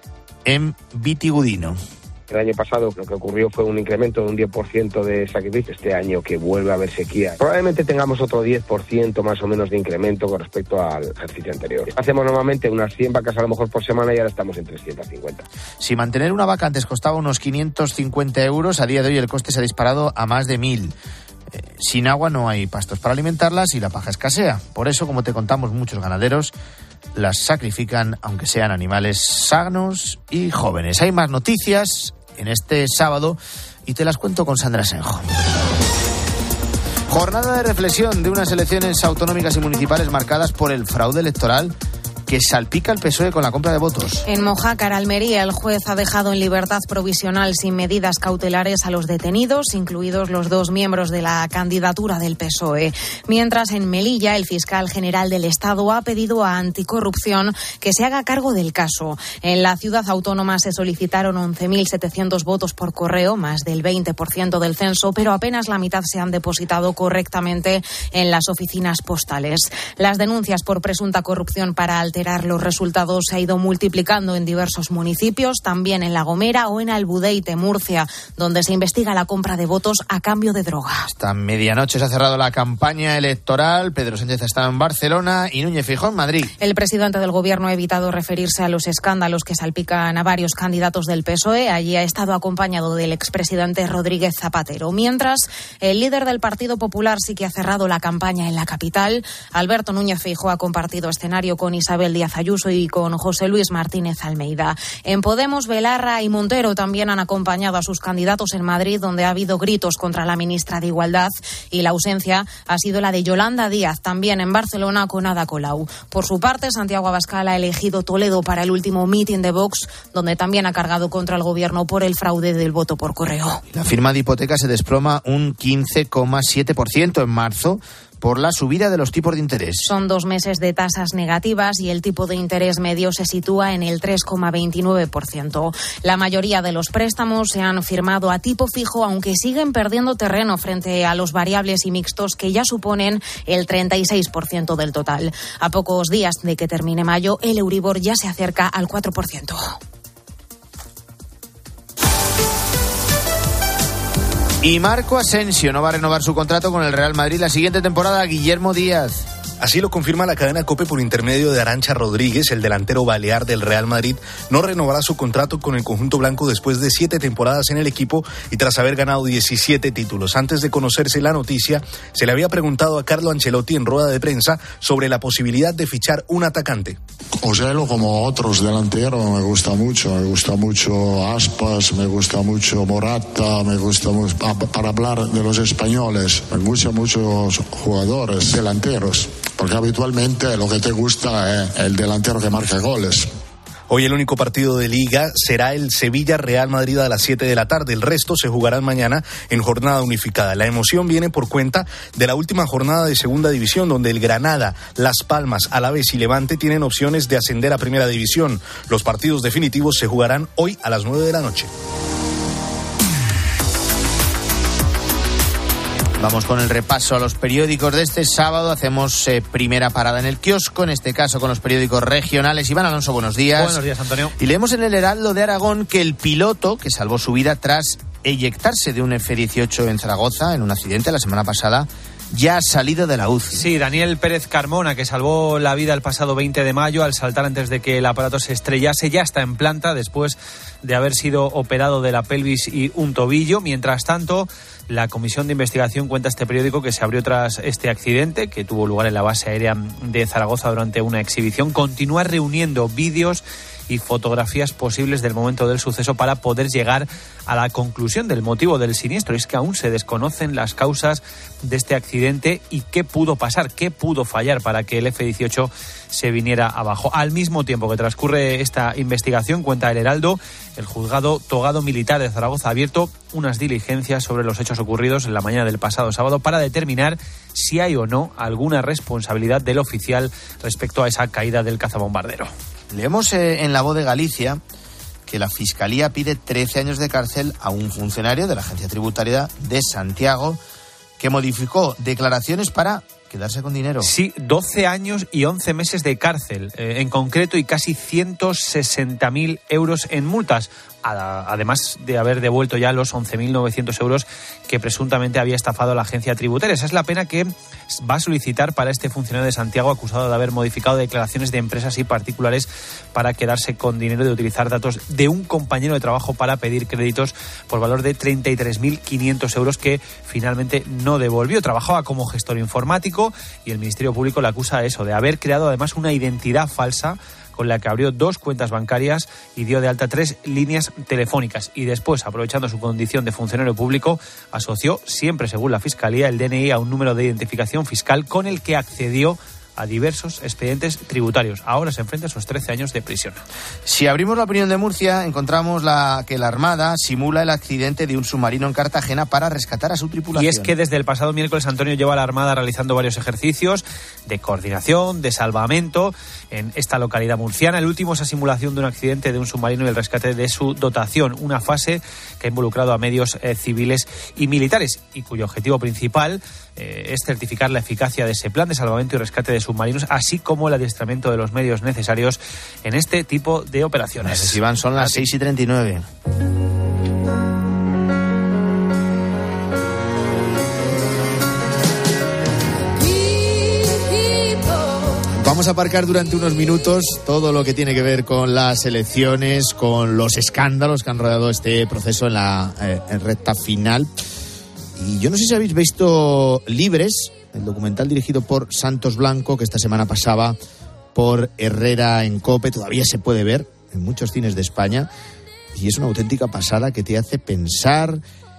en Vitigudino. El año pasado lo que ocurrió fue un incremento de un diez por ciento de sacrificio. Este año que vuelve a haber sequía, probablemente tengamos otro diez por ciento más o menos de incremento con respecto al ejercicio anterior. Hacemos normalmente unas cien vacas a lo mejor por semana y ahora estamos en trescientas cincuenta. Si mantener una vaca antes costaba unos quinientos cincuenta euros, a día de hoy el coste se ha disparado a más de mil. Eh, sin agua no hay pastos para alimentarlas y la paja escasea. Por eso, como te contamos, muchos ganaderos las sacrifican, aunque sean animales sanos y jóvenes. Hay más noticias en este sábado y te las cuento con Sandra Senjo. Jornada de reflexión de unas elecciones autonómicas y municipales marcadas por el fraude electoral que salpica al P S O E con la compra de votos. En Mojácar, Almería, el juez ha dejado en libertad provisional sin medidas cautelares a los detenidos, incluidos los dos miembros de la candidatura del P S O E. Mientras, en Melilla, el fiscal general del Estado ha pedido a Anticorrupción que se haga cargo del caso. En la ciudad autónoma se solicitaron once mil setecientos votos por correo, más del veinte por ciento del censo, pero apenas la mitad se han depositado correctamente en las oficinas postales. Las denuncias por presunta corrupción para alterar los resultados se ha ido multiplicando en diversos municipios, también en La Gomera o en Albudeite, Murcia, donde se investiga la compra de votos a cambio de droga. Hasta medianoche se ha cerrado la campaña electoral. Pedro Sánchez ha estado en Barcelona y Núñez Feijóo en Madrid. El presidente del Gobierno ha evitado referirse a los escándalos que salpican a varios candidatos del P S O E. Allí ha estado acompañado del expresidente Rodríguez Zapatero. Mientras, el líder del Partido Popular sí que ha cerrado la campaña en la capital. Alberto Núñez Feijóo ha compartido escenario con Isabel Díaz Ayuso y con José Luis Martínez Almeida. En Podemos, Belarra y Montero también han acompañado a sus candidatos en Madrid, donde ha habido gritos contra la ministra de Igualdad, y la ausencia ha sido la de Yolanda Díaz, también en Barcelona con Ada Colau. Por su parte, Santiago Abascal ha elegido Toledo para el último mitin de Vox, donde también ha cargado contra el gobierno por el fraude del voto por correo. La firma de hipoteca se desploma un quince coma siete por ciento en marzo por la subida de los tipos de interés. Son dos meses de tasas negativas y el tipo de interés medio se sitúa en el tres coma veintinueve por ciento. La mayoría de los préstamos se han firmado a tipo fijo, aunque siguen perdiendo terreno frente a los variables y mixtos, que ya suponen el treinta y seis por ciento del total. A pocos días de que termine mayo, el Euribor ya se acerca al cuatro por ciento. Y Marco Asensio no va a renovar su contrato con el Real Madrid la siguiente temporada. Guillermo Díaz. Así lo confirma la cadena COPE por intermedio de Arantxa Rodríguez. El delantero balear del Real Madrid no renovará su contrato con el conjunto blanco después de siete temporadas en el equipo y tras haber ganado diecisiete títulos. Antes de conocerse la noticia, se le había preguntado a Carlo Ancelotti en rueda de prensa sobre la posibilidad de fichar un atacante. Oselo, como otros delanteros, me gusta mucho. Me gusta mucho Aspas, me gusta mucho Morata, me gusta mucho, para hablar de los españoles, me gustan muchos jugadores delanteros. Porque habitualmente lo que te gusta es el delantero que marca goles. Hoy el único partido de Liga será el Sevilla-Real Madrid a las siete de la tarde. El resto se jugarán mañana en jornada unificada. La emoción viene por cuenta de la última jornada de Segunda División, donde el Granada, Las Palmas, Alavés y Levante tienen opciones de ascender a Primera División. Los partidos definitivos se jugarán hoy a las nueve de la noche. Vamos con el repaso a los periódicos de este sábado. Hacemos eh, primera parada en el kiosco, en este caso con los periódicos regionales. Iván Alonso, buenos días. Buenos días, Antonio. Y leemos en el Heraldo de Aragón que el piloto que salvó su vida tras eyectarse de un F dieciocho en Zaragoza en un accidente la semana pasada ya ha salido de la U C I. Sí, Daniel Pérez Carmona, que salvó la vida el pasado veinte de mayo al saltar antes de que el aparato se estrellase, ya está en planta después de haber sido operado de la pelvis y un tobillo. Mientras tanto, la comisión de investigación, cuenta este periódico, que se abrió tras este accidente que tuvo lugar en la base aérea de Zaragoza durante una exhibición, continúa reuniendo vídeos y fotografías posibles del momento del suceso para poder llegar a la conclusión del motivo del siniestro. Es que aún se desconocen las causas de este accidente y qué pudo pasar, qué pudo fallar para que el F dieciocho se viniera abajo. Al mismo tiempo que transcurre esta investigación, cuenta el Heraldo, el juzgado togado militar de Zaragoza ha abierto unas diligencias sobre los hechos ocurridos en la mañana del pasado sábado para determinar si hay o no alguna responsabilidad del oficial respecto a esa caída del cazabombardero. Leemos eh, en La Voz de Galicia que la Fiscalía pide trece años de cárcel a un funcionario de la Agencia Tributaria de Santiago que modificó declaraciones para quedarse con dinero. Sí, doce años y once meses de cárcel, eh, en concreto, y casi ciento sesenta mil euros en multas, además de haber devuelto ya los once mil novecientos euros que presuntamente había estafado la agencia tributaria. Esa es la pena que va a solicitar para este funcionario de Santiago acusado de haber modificado declaraciones de empresas y particulares para quedarse con dinero, de utilizar datos de un compañero de trabajo para pedir créditos por valor de treinta y tres mil quinientos euros que finalmente no devolvió. Trabajaba como gestor informático y el Ministerio Público le acusa a eso, de haber creado además una identidad falsa con la que abrió dos cuentas bancarias y dio de alta tres líneas telefónicas. Y después, aprovechando su condición de funcionario público, asoció, siempre según la Fiscalía, el D N I a un número de identificación fiscal con el que accedió a diversos expedientes tributarios. Ahora se enfrenta a esos trece años de prisión. Si abrimos la opinión de Murcia, encontramos la que la Armada simula el accidente de un submarino en Cartagena para rescatar a su tripulación. Y es que desde el pasado miércoles, Antonio, lleva a la Armada realizando varios ejercicios de coordinación, de salvamento en esta localidad murciana. El último es la simulación de un accidente de un submarino y el rescate de su dotación, una fase que ha involucrado a medios eh, civiles y militares y cuyo objetivo principal eh, es certificar la eficacia de ese plan de salvamento y rescate de submarinos, así como el adiestramiento de los medios necesarios en este tipo de operaciones. Gracias, Iván, son las seis y treinta y nueve. Vamos a aparcar durante unos minutos todo lo que tiene que ver con las elecciones, con los escándalos que han rodeado este proceso en la eh, en recta final. Y yo no sé si habéis visto Libres, el documental dirigido por Santos Blanco, que esta semana pasaba por Herrera en COPE. Todavía se puede ver en muchos cines de España y es una auténtica pasada que te hace pensar,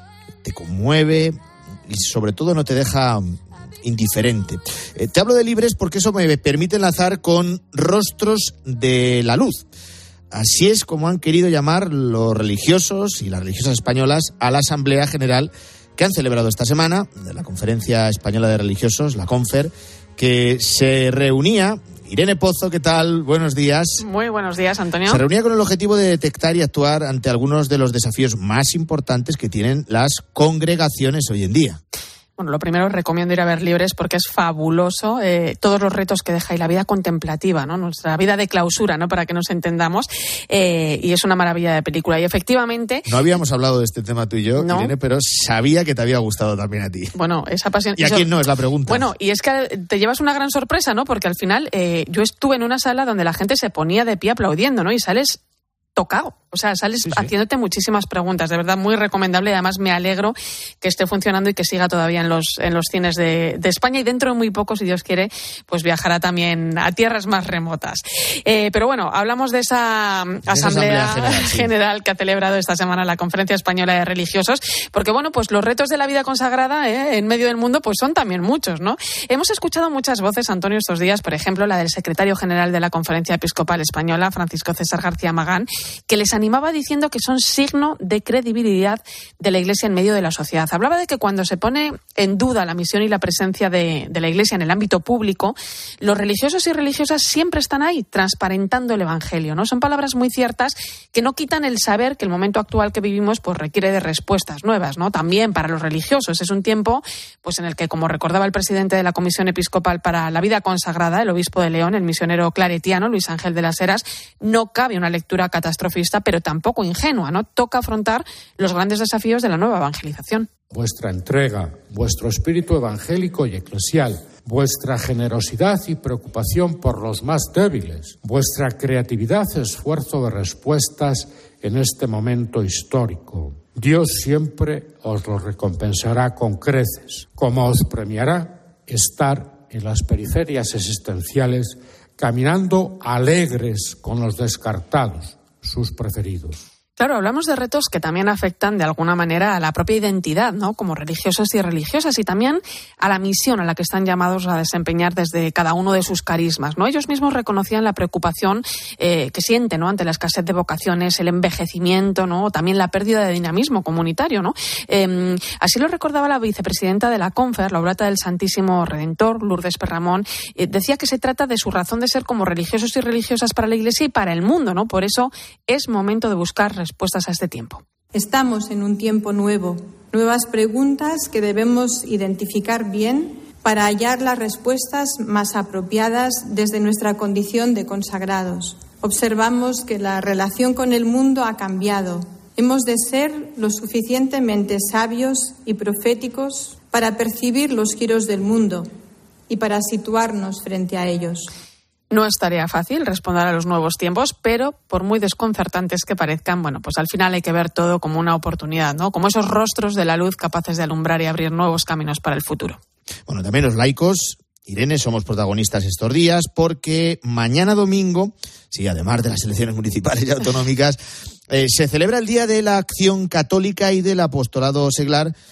te conmueve y sobre todo no te deja indiferente. Eh, te hablo de Libres porque eso me permite enlazar con Rostros de la Luz. Así es como han querido llamar los religiosos y las religiosas españolas a la Asamblea General que han celebrado esta semana de la Conferencia Española de Religiosos, la CONFER, que se reunía. Irene Pozo, ¿qué tal? Buenos días. Muy buenos días, Antonio. Se reunía con el objetivo de detectar y actuar ante algunos de los desafíos más importantes que tienen las congregaciones hoy en día. Bueno, lo primero, recomiendo ir a ver Libres porque es fabuloso eh, todos los retos que deja y la vida contemplativa, ¿no? Nuestra vida de clausura, ¿no? Para que nos entendamos. Eh, y es una maravilla de película. Y efectivamente... No habíamos hablado de este tema tú y yo, ¿no? Irene, pero sabía que te había gustado también a ti. Bueno, esa pasión... ¿Y a eso... quién no? Es la pregunta. Bueno, y es que te llevas una gran sorpresa, ¿no? Porque al final eh, yo estuve en una sala donde la gente se ponía de pie aplaudiendo, ¿no? Y sales tocado. O sea, sales sí, sí. haciéndote muchísimas preguntas. De verdad, muy recomendable. Y además me alegro que esté funcionando y que siga todavía en los, en los cines de, de España. Y dentro de muy poco, si Dios quiere, pues viajará también a tierras más remotas. Eh, pero bueno, hablamos de esa Asamblea, esa asamblea General, sí. General que ha celebrado esta semana la Conferencia Española de Religiosos. Porque bueno, pues los retos de la vida consagrada eh, en medio del mundo pues son también muchos, ¿no? Hemos escuchado muchas voces, Antonio, estos días. Por ejemplo, la del secretario general de la Conferencia Episcopal Española, Francisco César García Magán, que les animaba diciendo que son signo de credibilidad de la Iglesia en medio de la sociedad. Hablaba de que cuando se pone en duda la misión y la presencia de, de la Iglesia en el ámbito público, los religiosos y religiosas siempre están ahí, transparentando el Evangelio, ¿no? Son palabras muy ciertas que no quitan el saber que el momento actual que vivimos pues requiere de respuestas nuevas, ¿no? También para los religiosos. Es un tiempo pues en el que, como recordaba el presidente de la Comisión Episcopal para la Vida Consagrada, el obispo de León, el misionero claretiano, Luis Ángel de las Heras, no cabe una lectura catastrofista, pero tampoco ingenua, ¿no? Toca afrontar los grandes desafíos de la nueva evangelización. Vuestra entrega, vuestro espíritu evangélico y eclesial, vuestra generosidad y preocupación por los más débiles, vuestra creatividad y esfuerzo de respuestas en este momento histórico. Dios siempre os lo recompensará con creces, como os premiará estar en las periferias existenciales, caminando alegres con los descartados, sus preferidos. Claro, hablamos de retos que también afectan de alguna manera a la propia identidad, ¿no? Como religiosos y religiosas, y también a la misión a la que están llamados a desempeñar desde cada uno de sus carismas, ¿no? Ellos mismos reconocían la preocupación eh, que sienten, ¿no? Ante la escasez de vocaciones, el envejecimiento, ¿no? O también la pérdida de dinamismo comunitario, ¿no? Eh, así lo recordaba la vicepresidenta de la CONFER, laureata del Santísimo Redentor, Lourdes Perramón. Eh, decía que se trata de su razón de ser como religiosos y religiosas para la Iglesia y para el mundo, ¿no? Por eso es momento de buscar respuestas a este tiempo. Estamos en un tiempo nuevo, nuevas preguntas que debemos identificar bien para hallar las respuestas más apropiadas desde nuestra condición de consagrados. Observamos que la relación con el mundo ha cambiado. Hemos de ser lo suficientemente sabios y proféticos para percibir los giros del mundo y para situarnos frente a ellos. No es tarea fácil responder a los nuevos tiempos, pero por muy desconcertantes que parezcan, bueno, pues al final hay que ver todo como una oportunidad, ¿no? Como esos rostros de la luz capaces de alumbrar y abrir nuevos caminos para el futuro. Bueno, también los laicos, Irene, somos protagonistas estos días porque mañana domingo, sí, además de las elecciones municipales y autonómicas, eh, se celebra el Día de la Acción Católica y del Apostolado Seglar,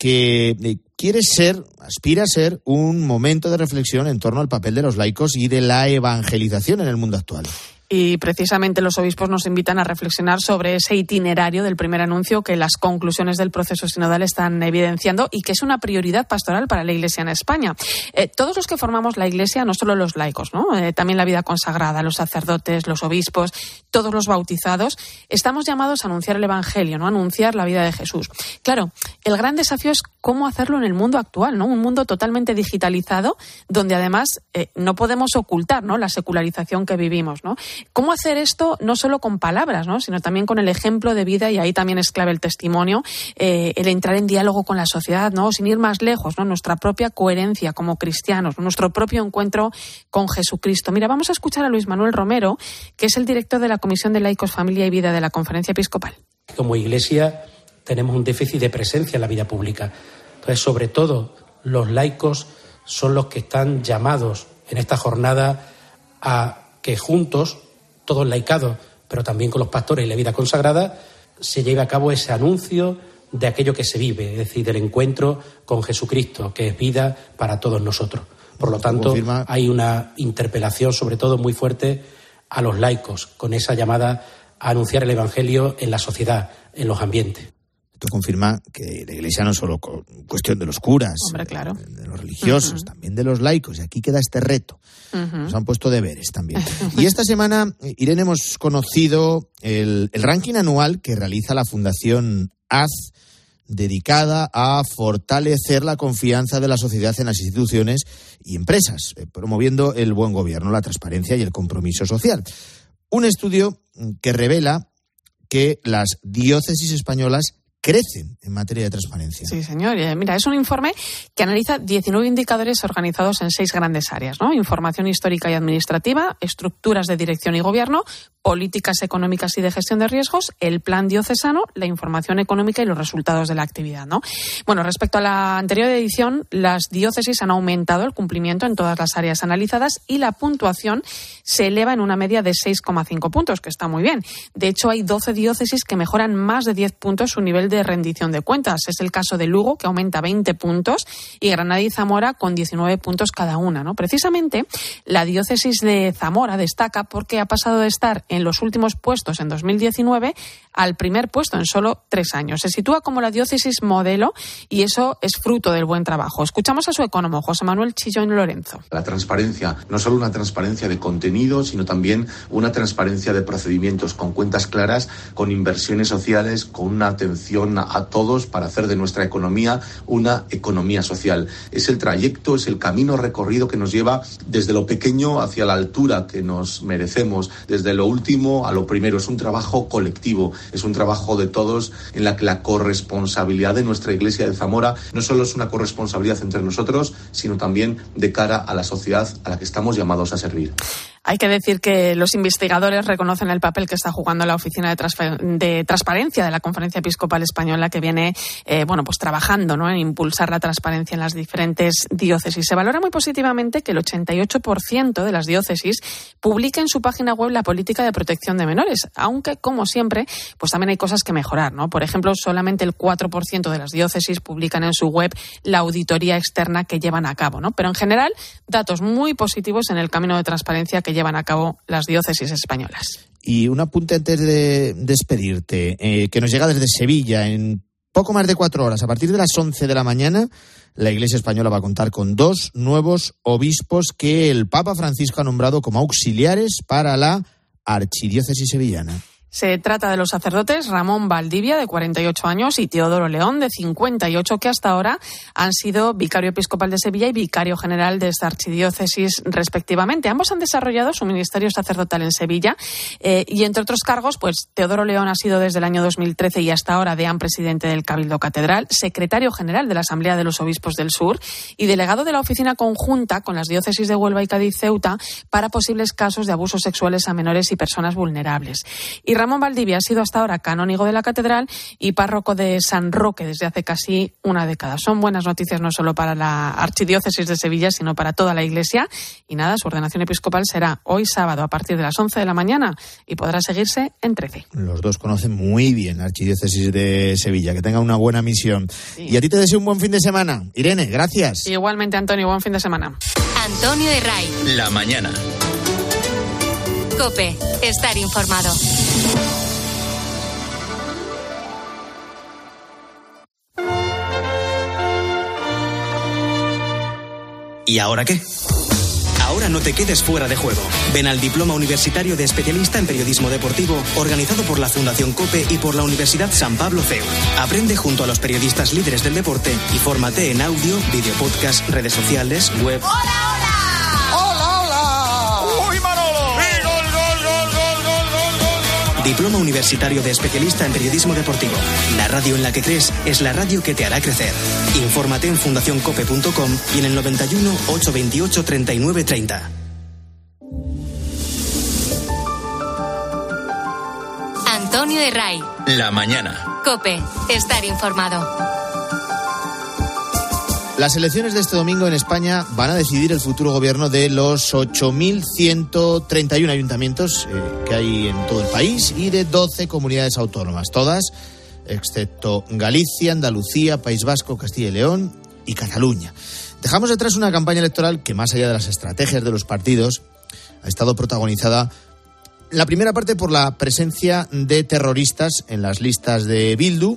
que eh, quiere ser, aspira a ser un momento de reflexión en torno al papel de los laicos y de la evangelización en el mundo actual. Y precisamente los obispos nos invitan a reflexionar sobre ese itinerario del primer anuncio que las conclusiones del proceso sinodal están evidenciando y que es una prioridad pastoral para la Iglesia en España. Eh, todos los que formamos la Iglesia, no solo los laicos, ¿no? Eh, también la vida consagrada, los sacerdotes, los obispos, todos los bautizados, estamos llamados a anunciar el Evangelio, ¿no? A anunciar la vida de Jesús. Claro, el gran desafío es cómo hacerlo en el mundo actual, ¿no? Un mundo totalmente digitalizado, donde además eh, no podemos ocultar, ¿no?, la secularización que vivimos, ¿no? ¿Cómo hacer esto no solo con palabras, ¿no?, sino también con el ejemplo de vida? Y ahí también es clave el testimonio, eh, el entrar en diálogo con la sociedad, ¿no?, sin ir más lejos, ¿no?, nuestra propia coherencia como cristianos, nuestro propio encuentro con Jesucristo. Mira, vamos a escuchar a Luis Manuel Romero, que es el director de la Comisión de Laicos, Familia y Vida de la Conferencia Episcopal. Como Iglesia tenemos un déficit de presencia en la vida pública. Entonces, sobre todo, los laicos son los que están llamados en esta jornada a que juntos, todos laicados, pero también con los pastores y la vida consagrada, se lleve a cabo ese anuncio de aquello que se vive, es decir, del encuentro con Jesucristo, que es vida para todos nosotros. Por lo tanto, confirma, hay una interpelación, sobre todo muy fuerte, a los laicos, con esa llamada a anunciar el Evangelio en la sociedad, en los ambientes. Esto confirma que la Iglesia no es solo cuestión de los curas, Hombre, claro. de los religiosos, uh-huh. también de los laicos. Y aquí queda este reto. Uh-huh. Nos han puesto deberes también. Y esta semana, Irene, hemos conocido el, el ranking anual que realiza la Fundación A Z, dedicada a fortalecer la confianza de la sociedad en las instituciones y empresas, eh, promoviendo el buen gobierno, la transparencia y el compromiso social. Un estudio que revela que las diócesis españolas crecen en materia de transparencia. Sí, señor. Mira, es un informe que analiza diecinueve indicadores organizados en seis grandes áreas, ¿no? Información histórica y administrativa, estructuras de dirección y gobierno, políticas económicas y de gestión de riesgos, el plan diocesano, la información económica y los resultados de la actividad, ¿no? Bueno, respecto a la anterior edición, las diócesis han aumentado el cumplimiento en todas las áreas analizadas y la puntuación se eleva en una media de seis coma cinco puntos, que está muy bien. De hecho, hay doce diócesis que mejoran más de diez puntos su nivel de rendición de cuentas. Es el caso de Lugo, que aumenta veinte puntos, y Granada y Zamora con diecinueve puntos cada una, ¿no? Precisamente, la diócesis de Zamora destaca porque ha pasado de estar en los últimos puestos en dos mil diecinueve al primer puesto en solo tres años. Se sitúa como la diócesis modelo y eso es fruto del buen trabajo. Escuchamos a su ecónomo, José Manuel Chillón Lorenzo. La transparencia, no solo una transparencia de contenido, sino también una transparencia de procedimientos, con cuentas claras, con inversiones sociales, con una atención a todos para hacer de nuestra economía una economía social. Es el trayecto, es el camino recorrido que nos lleva desde lo pequeño hacia la altura que nos merecemos, desde lo último a lo primero. Es un trabajo colectivo, es un trabajo de todos en la que la corresponsabilidad de nuestra Iglesia de Zamora no solo es una corresponsabilidad entre nosotros, sino también de cara a la sociedad a la que estamos llamados a servir. Hay que decir que los investigadores reconocen el papel que está jugando la Oficina de, Transfer- de Transparencia de la Conferencia Episcopal Española, que viene eh, bueno, pues trabajando, ¿no?, en impulsar la transparencia en las diferentes diócesis. Se valora muy positivamente que el ochenta y ocho por ciento de las diócesis publica en su página web la política de protección de menores, aunque, como siempre, pues también hay cosas que mejorar, ¿no? Por ejemplo, solamente el cuatro por ciento de las diócesis publican en su web la auditoría externa que llevan a cabo, ¿no? Pero en general, datos muy positivos en el camino de transparencia que llevan a cabo las diócesis españolas. Y un apunte antes de despedirte, eh, que nos llega desde Sevilla en poco más de cuatro horas. A partir de las once de la mañana, la Iglesia española va a contar con dos nuevos obispos que el Papa Francisco ha nombrado como auxiliares para la archidiócesis sevillana. Se trata de los sacerdotes Ramón Valdivia, de cuarenta y ocho años, y Teodoro León, de cincuenta y ocho, que hasta ahora han sido vicario episcopal de Sevilla y vicario general de esta archidiócesis, respectivamente. Ambos han desarrollado su ministerio sacerdotal en Sevilla eh, y, entre otros cargos, pues Teodoro León ha sido desde el año dos mil trece y hasta ahora deán presidente del Cabildo Catedral, secretario general de la Asamblea de los Obispos del Sur y delegado de la oficina conjunta con las diócesis de Huelva y Cádiz-Ceuta para posibles casos de abusos sexuales a menores y personas vulnerables. Y Ramón Valdivia ha sido hasta ahora canónigo de la catedral y párroco de San Roque desde hace casi una década. Son buenas noticias no solo para la Archidiócesis de Sevilla, sino para toda la Iglesia. Y nada, su ordenación episcopal será hoy sábado a partir de las once de la mañana y podrá seguirse en trece. Los dos conocen muy bien la Archidiócesis de Sevilla. Que tenga una buena misión. Sí. Y a ti te deseo un buen fin de semana. Irene, gracias. Igualmente, Antonio, buen fin de semana. Antonio de Ray. La mañana. COPE. Estar informado. ¿Y ahora qué? Ahora no te quedes fuera de juego. Ven al Diploma Universitario de Especialista en Periodismo Deportivo, organizado por la Fundación COPE y por la Universidad San Pablo C E U. Aprende junto a los periodistas líderes del deporte y fórmate en audio, video podcast, redes sociales, web. ¡Hola, hola! ¡Hola, hola! ¡Uy, Manolo! ¡Y gol, gol, gol, gol, gol, gol, gol, gol! Diploma Universitario de Especialista en Periodismo Deportivo. La radio en la que crees es la radio que te hará crecer. Infórmate en fundación cope punto com y en el noventa y uno, ochocientos veintiocho, treinta y nueve treinta. Antonio de Ray. La mañana. COPE. Estar informado. Las elecciones de este domingo en España van a decidir el futuro gobierno de los ocho mil ciento treinta y uno ayuntamientos eh, que hay en todo el país y de doce comunidades autónomas, todas excepto Galicia, Andalucía, País Vasco, Castilla y León y Cataluña. Dejamos atrás una campaña electoral que, más allá de las estrategias de los partidos, ha estado protagonizada la primera parte por la presencia de terroristas en las listas de Bildu.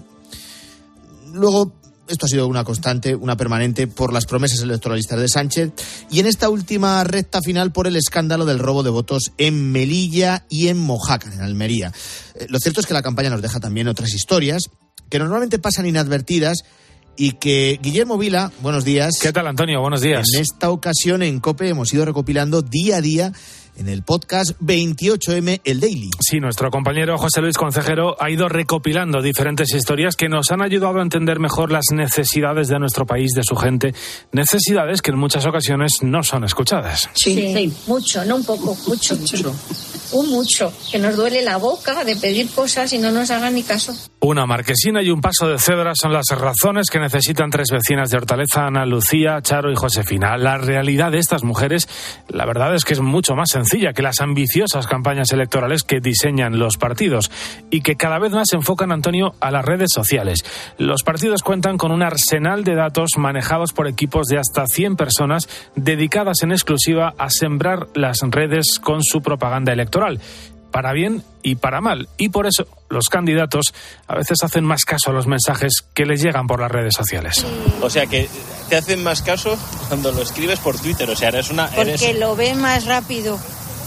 Luego, esto ha sido una constante, una permanente, por las promesas electoralistas de Sánchez. Y en esta última recta final por el escándalo del robo de votos en Melilla y en Mojácar, en Almería. Eh, lo cierto es que la campaña nos deja también otras historias que normalmente pasan inadvertidas y que, Guillermo Vila, buenos días. ¿Qué tal, Antonio? Buenos días. En esta ocasión en COPE hemos ido recopilando día a día en el podcast veintiocho eme, el Daily. Sí, nuestro compañero José Luis Concejero ha ido recopilando diferentes historias que nos han ayudado a entender mejor las necesidades de nuestro país, de su gente, necesidades que en muchas ocasiones no son escuchadas. Sí, sí, mucho, no un poco, mucho, mucho. Un mucho, que nos duele la boca de pedir cosas y no nos hagan ni caso. Una marquesina y un paso de cebra son las razones que necesitan tres vecinas de Hortaleza, Ana Lucía, Charo y Josefina. La realidad de estas mujeres, la verdad es que es mucho más sencilla que las ambiciosas campañas electorales que diseñan los partidos y que cada vez más enfocan, Antonio, a las redes sociales. Los partidos cuentan con un arsenal de datos manejados por equipos de hasta cien personas dedicadas en exclusiva a sembrar las redes con su propaganda electoral, para bien y para mal. Y por eso los candidatos a veces hacen más caso a los mensajes que les llegan por las redes sociales. O sea que te hacen más caso cuando lo escribes por Twitter. O sea, eres una... Eres... Porque lo ven más rápido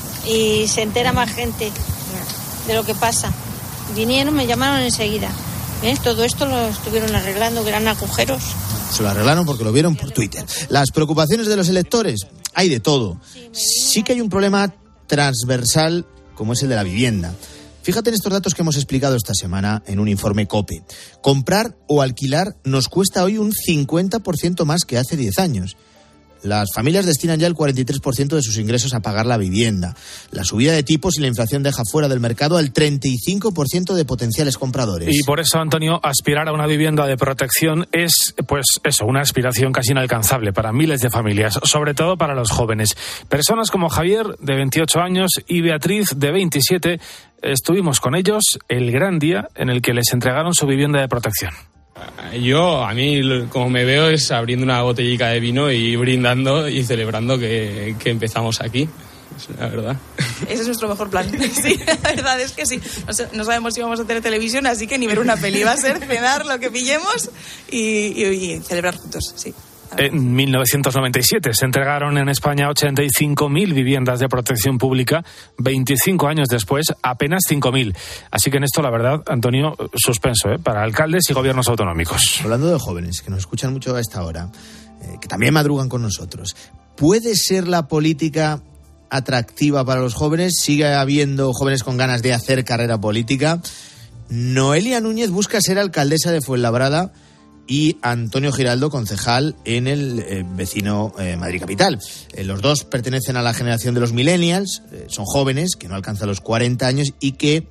y se entera más gente de lo que pasa. Vinieron, me llamaron enseguida. ¿Ves? Todo esto lo estuvieron arreglando, que eran agujeros. Se lo arreglaron porque lo vieron por Twitter. Las preocupaciones de los electores, hay de todo. Sí que hay un problema transversal como es el de la vivienda. Fíjate en estos datos que hemos explicado esta semana en un informe COPE. Comprar o alquilar nos cuesta hoy un cincuenta por ciento más que hace diez años. Las familias destinan ya el cuarenta y tres por ciento de sus ingresos a pagar la vivienda. La subida de tipos y la inflación deja fuera del mercado al treinta y cinco por ciento de potenciales compradores. Y por eso, Antonio, aspirar a una vivienda de protección es, pues eso, una aspiración casi inalcanzable para miles de familias, sobre todo para los jóvenes. Personas como Javier, de veintiocho años, y Beatriz, de veintisiete, estuvimos con ellos el gran día en el que les entregaron su vivienda de protección. Yo, a mí, como me veo, es abriendo una botellica de vino y brindando y celebrando que, que empezamos aquí, la verdad. Ese es nuestro mejor plan. Sí, la verdad es que sí. No, sé, no sabemos si vamos a tener televisión, así que ni ver una peli. Va a ser cenar lo que pillemos y, y, y celebrar juntos, sí. En mil novecientos noventa y siete se entregaron en España ochenta y cinco mil viviendas de protección pública. veinticinco años después, apenas cinco mil. Así que en esto, la verdad, Antonio, suspenso, ¿eh? Para alcaldes y gobiernos autonómicos. Hablando de jóvenes, que nos escuchan mucho a esta hora, eh, que también madrugan con nosotros, ¿puede ser la política atractiva para los jóvenes? ¿Sigue habiendo jóvenes con ganas de hacer carrera política? Noelia Núñez busca ser alcaldesa de Fuenlabrada y Antonio Giraldo, concejal en el eh, vecino eh, Madrid Capital. Eh, los dos pertenecen a la generación de los millennials, eh, son jóvenes que no alcanzan los cuarenta años y que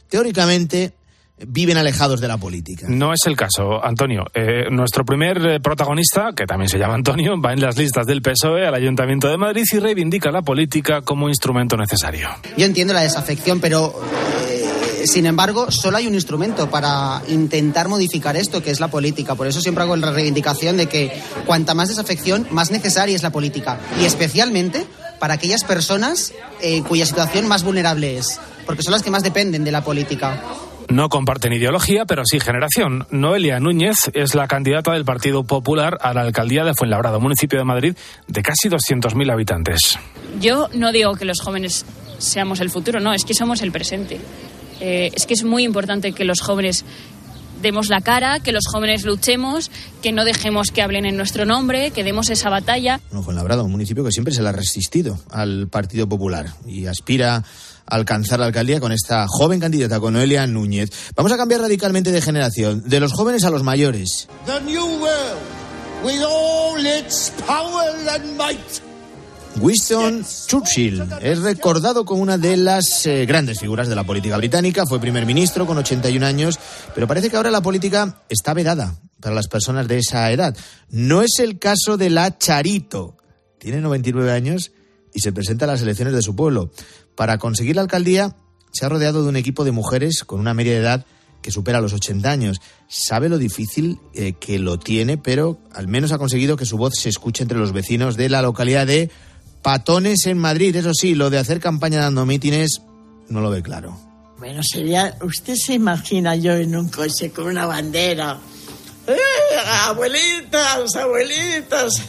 teóricamente viven alejados de la política. No es el caso, Antonio. Eh, nuestro primer eh, protagonista, que también se llama Antonio, va en las listas del P S O E al Ayuntamiento de Madrid y reivindica la política como instrumento necesario. Yo entiendo la desafección, pero eh, sin embargo solo hay un instrumento para intentar modificar esto, que es la política. Por eso siempre hago la reivindicación de que cuanta más desafección, más necesaria es la política. Y especialmente para aquellas personas eh, cuya situación más vulnerable es, porque son las que más dependen de la política. No comparten ideología, pero sí generación. Noelia Núñez es la candidata del Partido Popular a la alcaldía de Fuenlabrada, municipio de Madrid de casi doscientos mil habitantes. Yo no digo que los jóvenes seamos el futuro, no, es que somos el presente. Eh, es que es muy importante que los jóvenes demos la cara, que los jóvenes luchemos, que no dejemos que hablen en nuestro nombre, que demos esa batalla. No, Fuenlabrada, un municipio que siempre se le ha resistido al Partido Popular y aspira a alcanzar la alcaldía con esta joven candidata, con Noelia Núñez. Vamos a cambiar radicalmente de generación, de los jóvenes a los mayores. The new world, with all its power and might. Winston Churchill es recordado como una de las eh, grandes figuras de la política británica. Fue primer ministro con ochenta y un años, pero parece que ahora la política está vedada para las personas de esa edad. No es el caso de la Charito. Tiene noventa y nueve años y se presenta a las elecciones de su pueblo. Para conseguir la alcaldía se ha rodeado de un equipo de mujeres con una media de edad que supera los ochenta años. Sabe lo difícil eh, que lo tiene, pero al menos ha conseguido que su voz se escuche entre los vecinos de la localidad de Patones en Madrid. Eso sí, lo de hacer campaña dando mítines no lo ve claro. Bueno, sería... ¿Usted se imagina yo en un coche con una bandera? ¡Eh, abuelitas, abuelitas!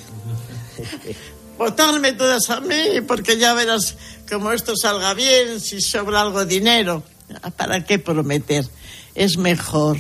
Votarme todas a mí, porque ya verás cómo esto salga bien, si sobra algo de dinero. ¿Para qué prometer? Es mejor.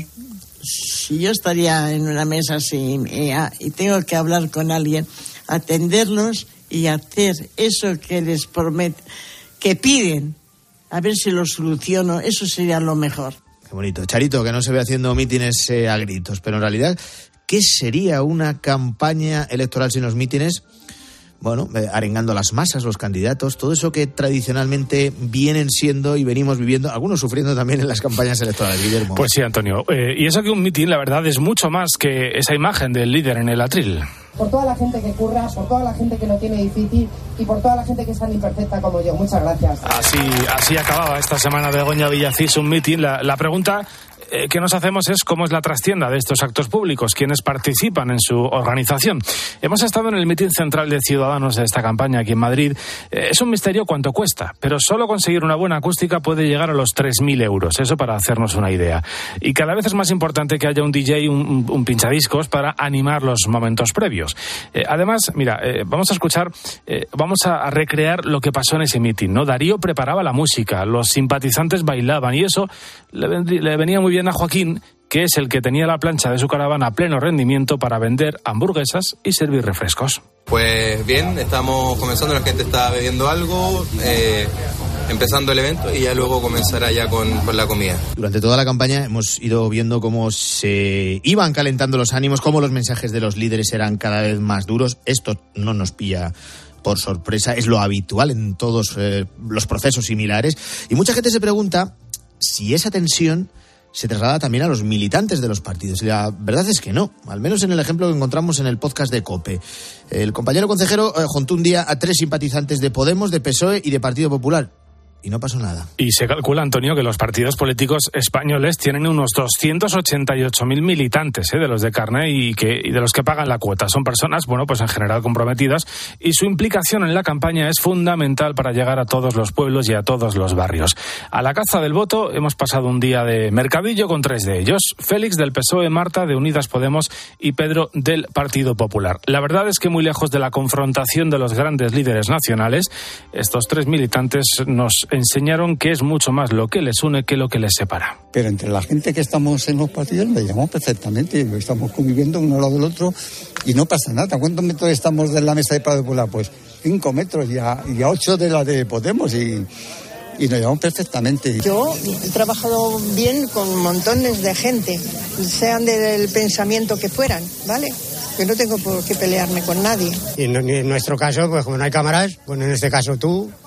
Si yo estaría en una mesa así y, y tengo que hablar con alguien, atenderlos y hacer eso que les prometen, que piden, a ver si lo soluciono, eso sería lo mejor. Qué bonito. Charito, que no se ve haciendo mítines eh, a gritos, pero en realidad, ¿qué sería una campaña electoral sin los mítines? Bueno, eh, arengando las masas, los candidatos, todo eso que tradicionalmente vienen siendo y venimos viviendo, algunos sufriendo también en las campañas electorales, Guillermo. Pues sí, Antonio. Eh, y eso que un mitin, la verdad, es mucho más que esa imagen del líder en el atril. Por toda la gente que curra, por toda la gente que no tiene difícil y por toda la gente que es tan imperfecta como yo. Muchas gracias. Así, así acababa esta semana Begoña Villacís un mitin. La, la pregunta eh, que nos hacemos es cómo es la trastienda de estos actos públicos, quiénes participan en su organización. Hemos estado en el mitin central de Ciudadanos de esta campaña aquí en Madrid. Eh, es un misterio cuánto cuesta, pero solo conseguir una buena acústica puede llegar a los tres mil euros, eso para hacernos una idea. Y cada vez es más importante que haya un D J, un, un, un pinchadiscos para animar los momentos previos. Eh, además, mira, eh, vamos a escuchar, eh, vamos a, a recrear lo que pasó en ese mitin, ¿no? Darío preparaba la música, los simpatizantes bailaban y eso le, vendrí, le venía muy bien a Joaquín, que es el que tenía la plancha de su caravana a pleno rendimiento para vender hamburguesas y servir refrescos. Pues bien, estamos comenzando, la gente está bebiendo algo, eh, empezando el evento y ya luego comenzará ya con, con la comida. Durante toda la campaña hemos ido viendo cómo se iban calentando los ánimos, cómo los mensajes de los líderes eran cada vez más duros. Esto no nos pilla por sorpresa, es lo habitual en todos eh, los procesos similares. Y mucha gente se pregunta si esa tensión se traslada también a los militantes de los partidos. Y la verdad es que no, al menos en el ejemplo que encontramos en el podcast de COPE. El compañero concejero eh, juntó un día a tres simpatizantes de Podemos, de P S O E y de Partido Popular. Y no pasó nada. Y se calcula, Antonio, que los partidos políticos españoles tienen unos doscientos ochenta y ocho mil militantes, ¿eh? de los de carne y, que, y de los que pagan la cuota. Son personas, bueno, pues en general comprometidas y su implicación en la campaña es fundamental para llegar a todos los pueblos y a todos los barrios. A la caza del voto hemos pasado un día de mercadillo con tres de ellos. Félix del P S O E, Marta de Unidas Podemos y Pedro del Partido Popular. La verdad es que muy lejos de la confrontación de los grandes líderes nacionales, estos tres militantes nos enseñaron que es mucho más lo que les une que lo que les separa. Pero entre la gente que estamos en los partidos nos llevamos perfectamente, lo estamos conviviendo uno al lado del otro y no pasa nada. ¿Cuántos metros estamos de la mesa de Partido Popular? Pues cinco metros y a, y a ocho de la de Podemos y, y nos llevamos perfectamente. Yo he trabajado bien con montones de gente, sean del pensamiento que fueran, ¿vale? Que no tengo por qué pelearme con nadie. Y en, en nuestro caso, pues como no hay cámaras, pues en este caso tú,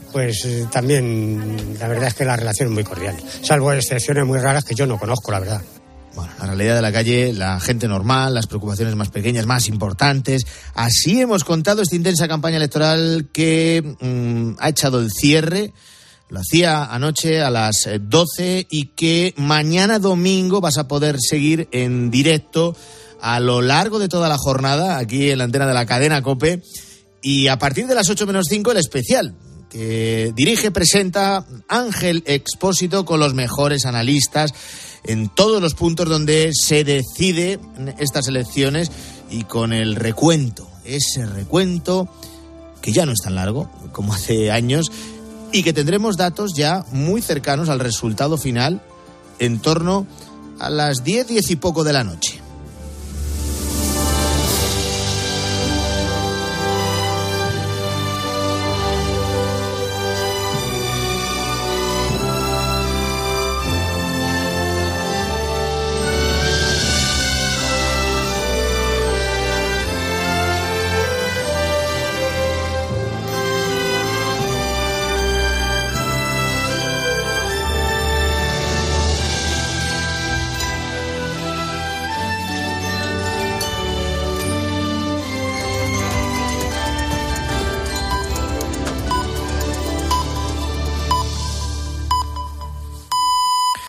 pues eh, también la verdad es que la relación es muy cordial, salvo excepciones muy raras que yo no conozco, la verdad. Bueno, la realidad de la calle, la gente normal, las preocupaciones más pequeñas, más importantes. Así hemos contado esta intensa campaña electoral que mmm, ha echado el cierre. Lo hacía anoche a las doce y que mañana domingo vas a poder seguir en directo a lo largo de toda la jornada aquí en la antena de la cadena COPE. Y a partir de las ocho menos cinco el especial que dirige, presenta Ángel Expósito con los mejores analistas en todos los puntos donde se decide estas elecciones y con el recuento, ese recuento que ya no es tan largo como hace años y que tendremos datos ya muy cercanos al resultado final en torno a las diez, diez y poco de la noche.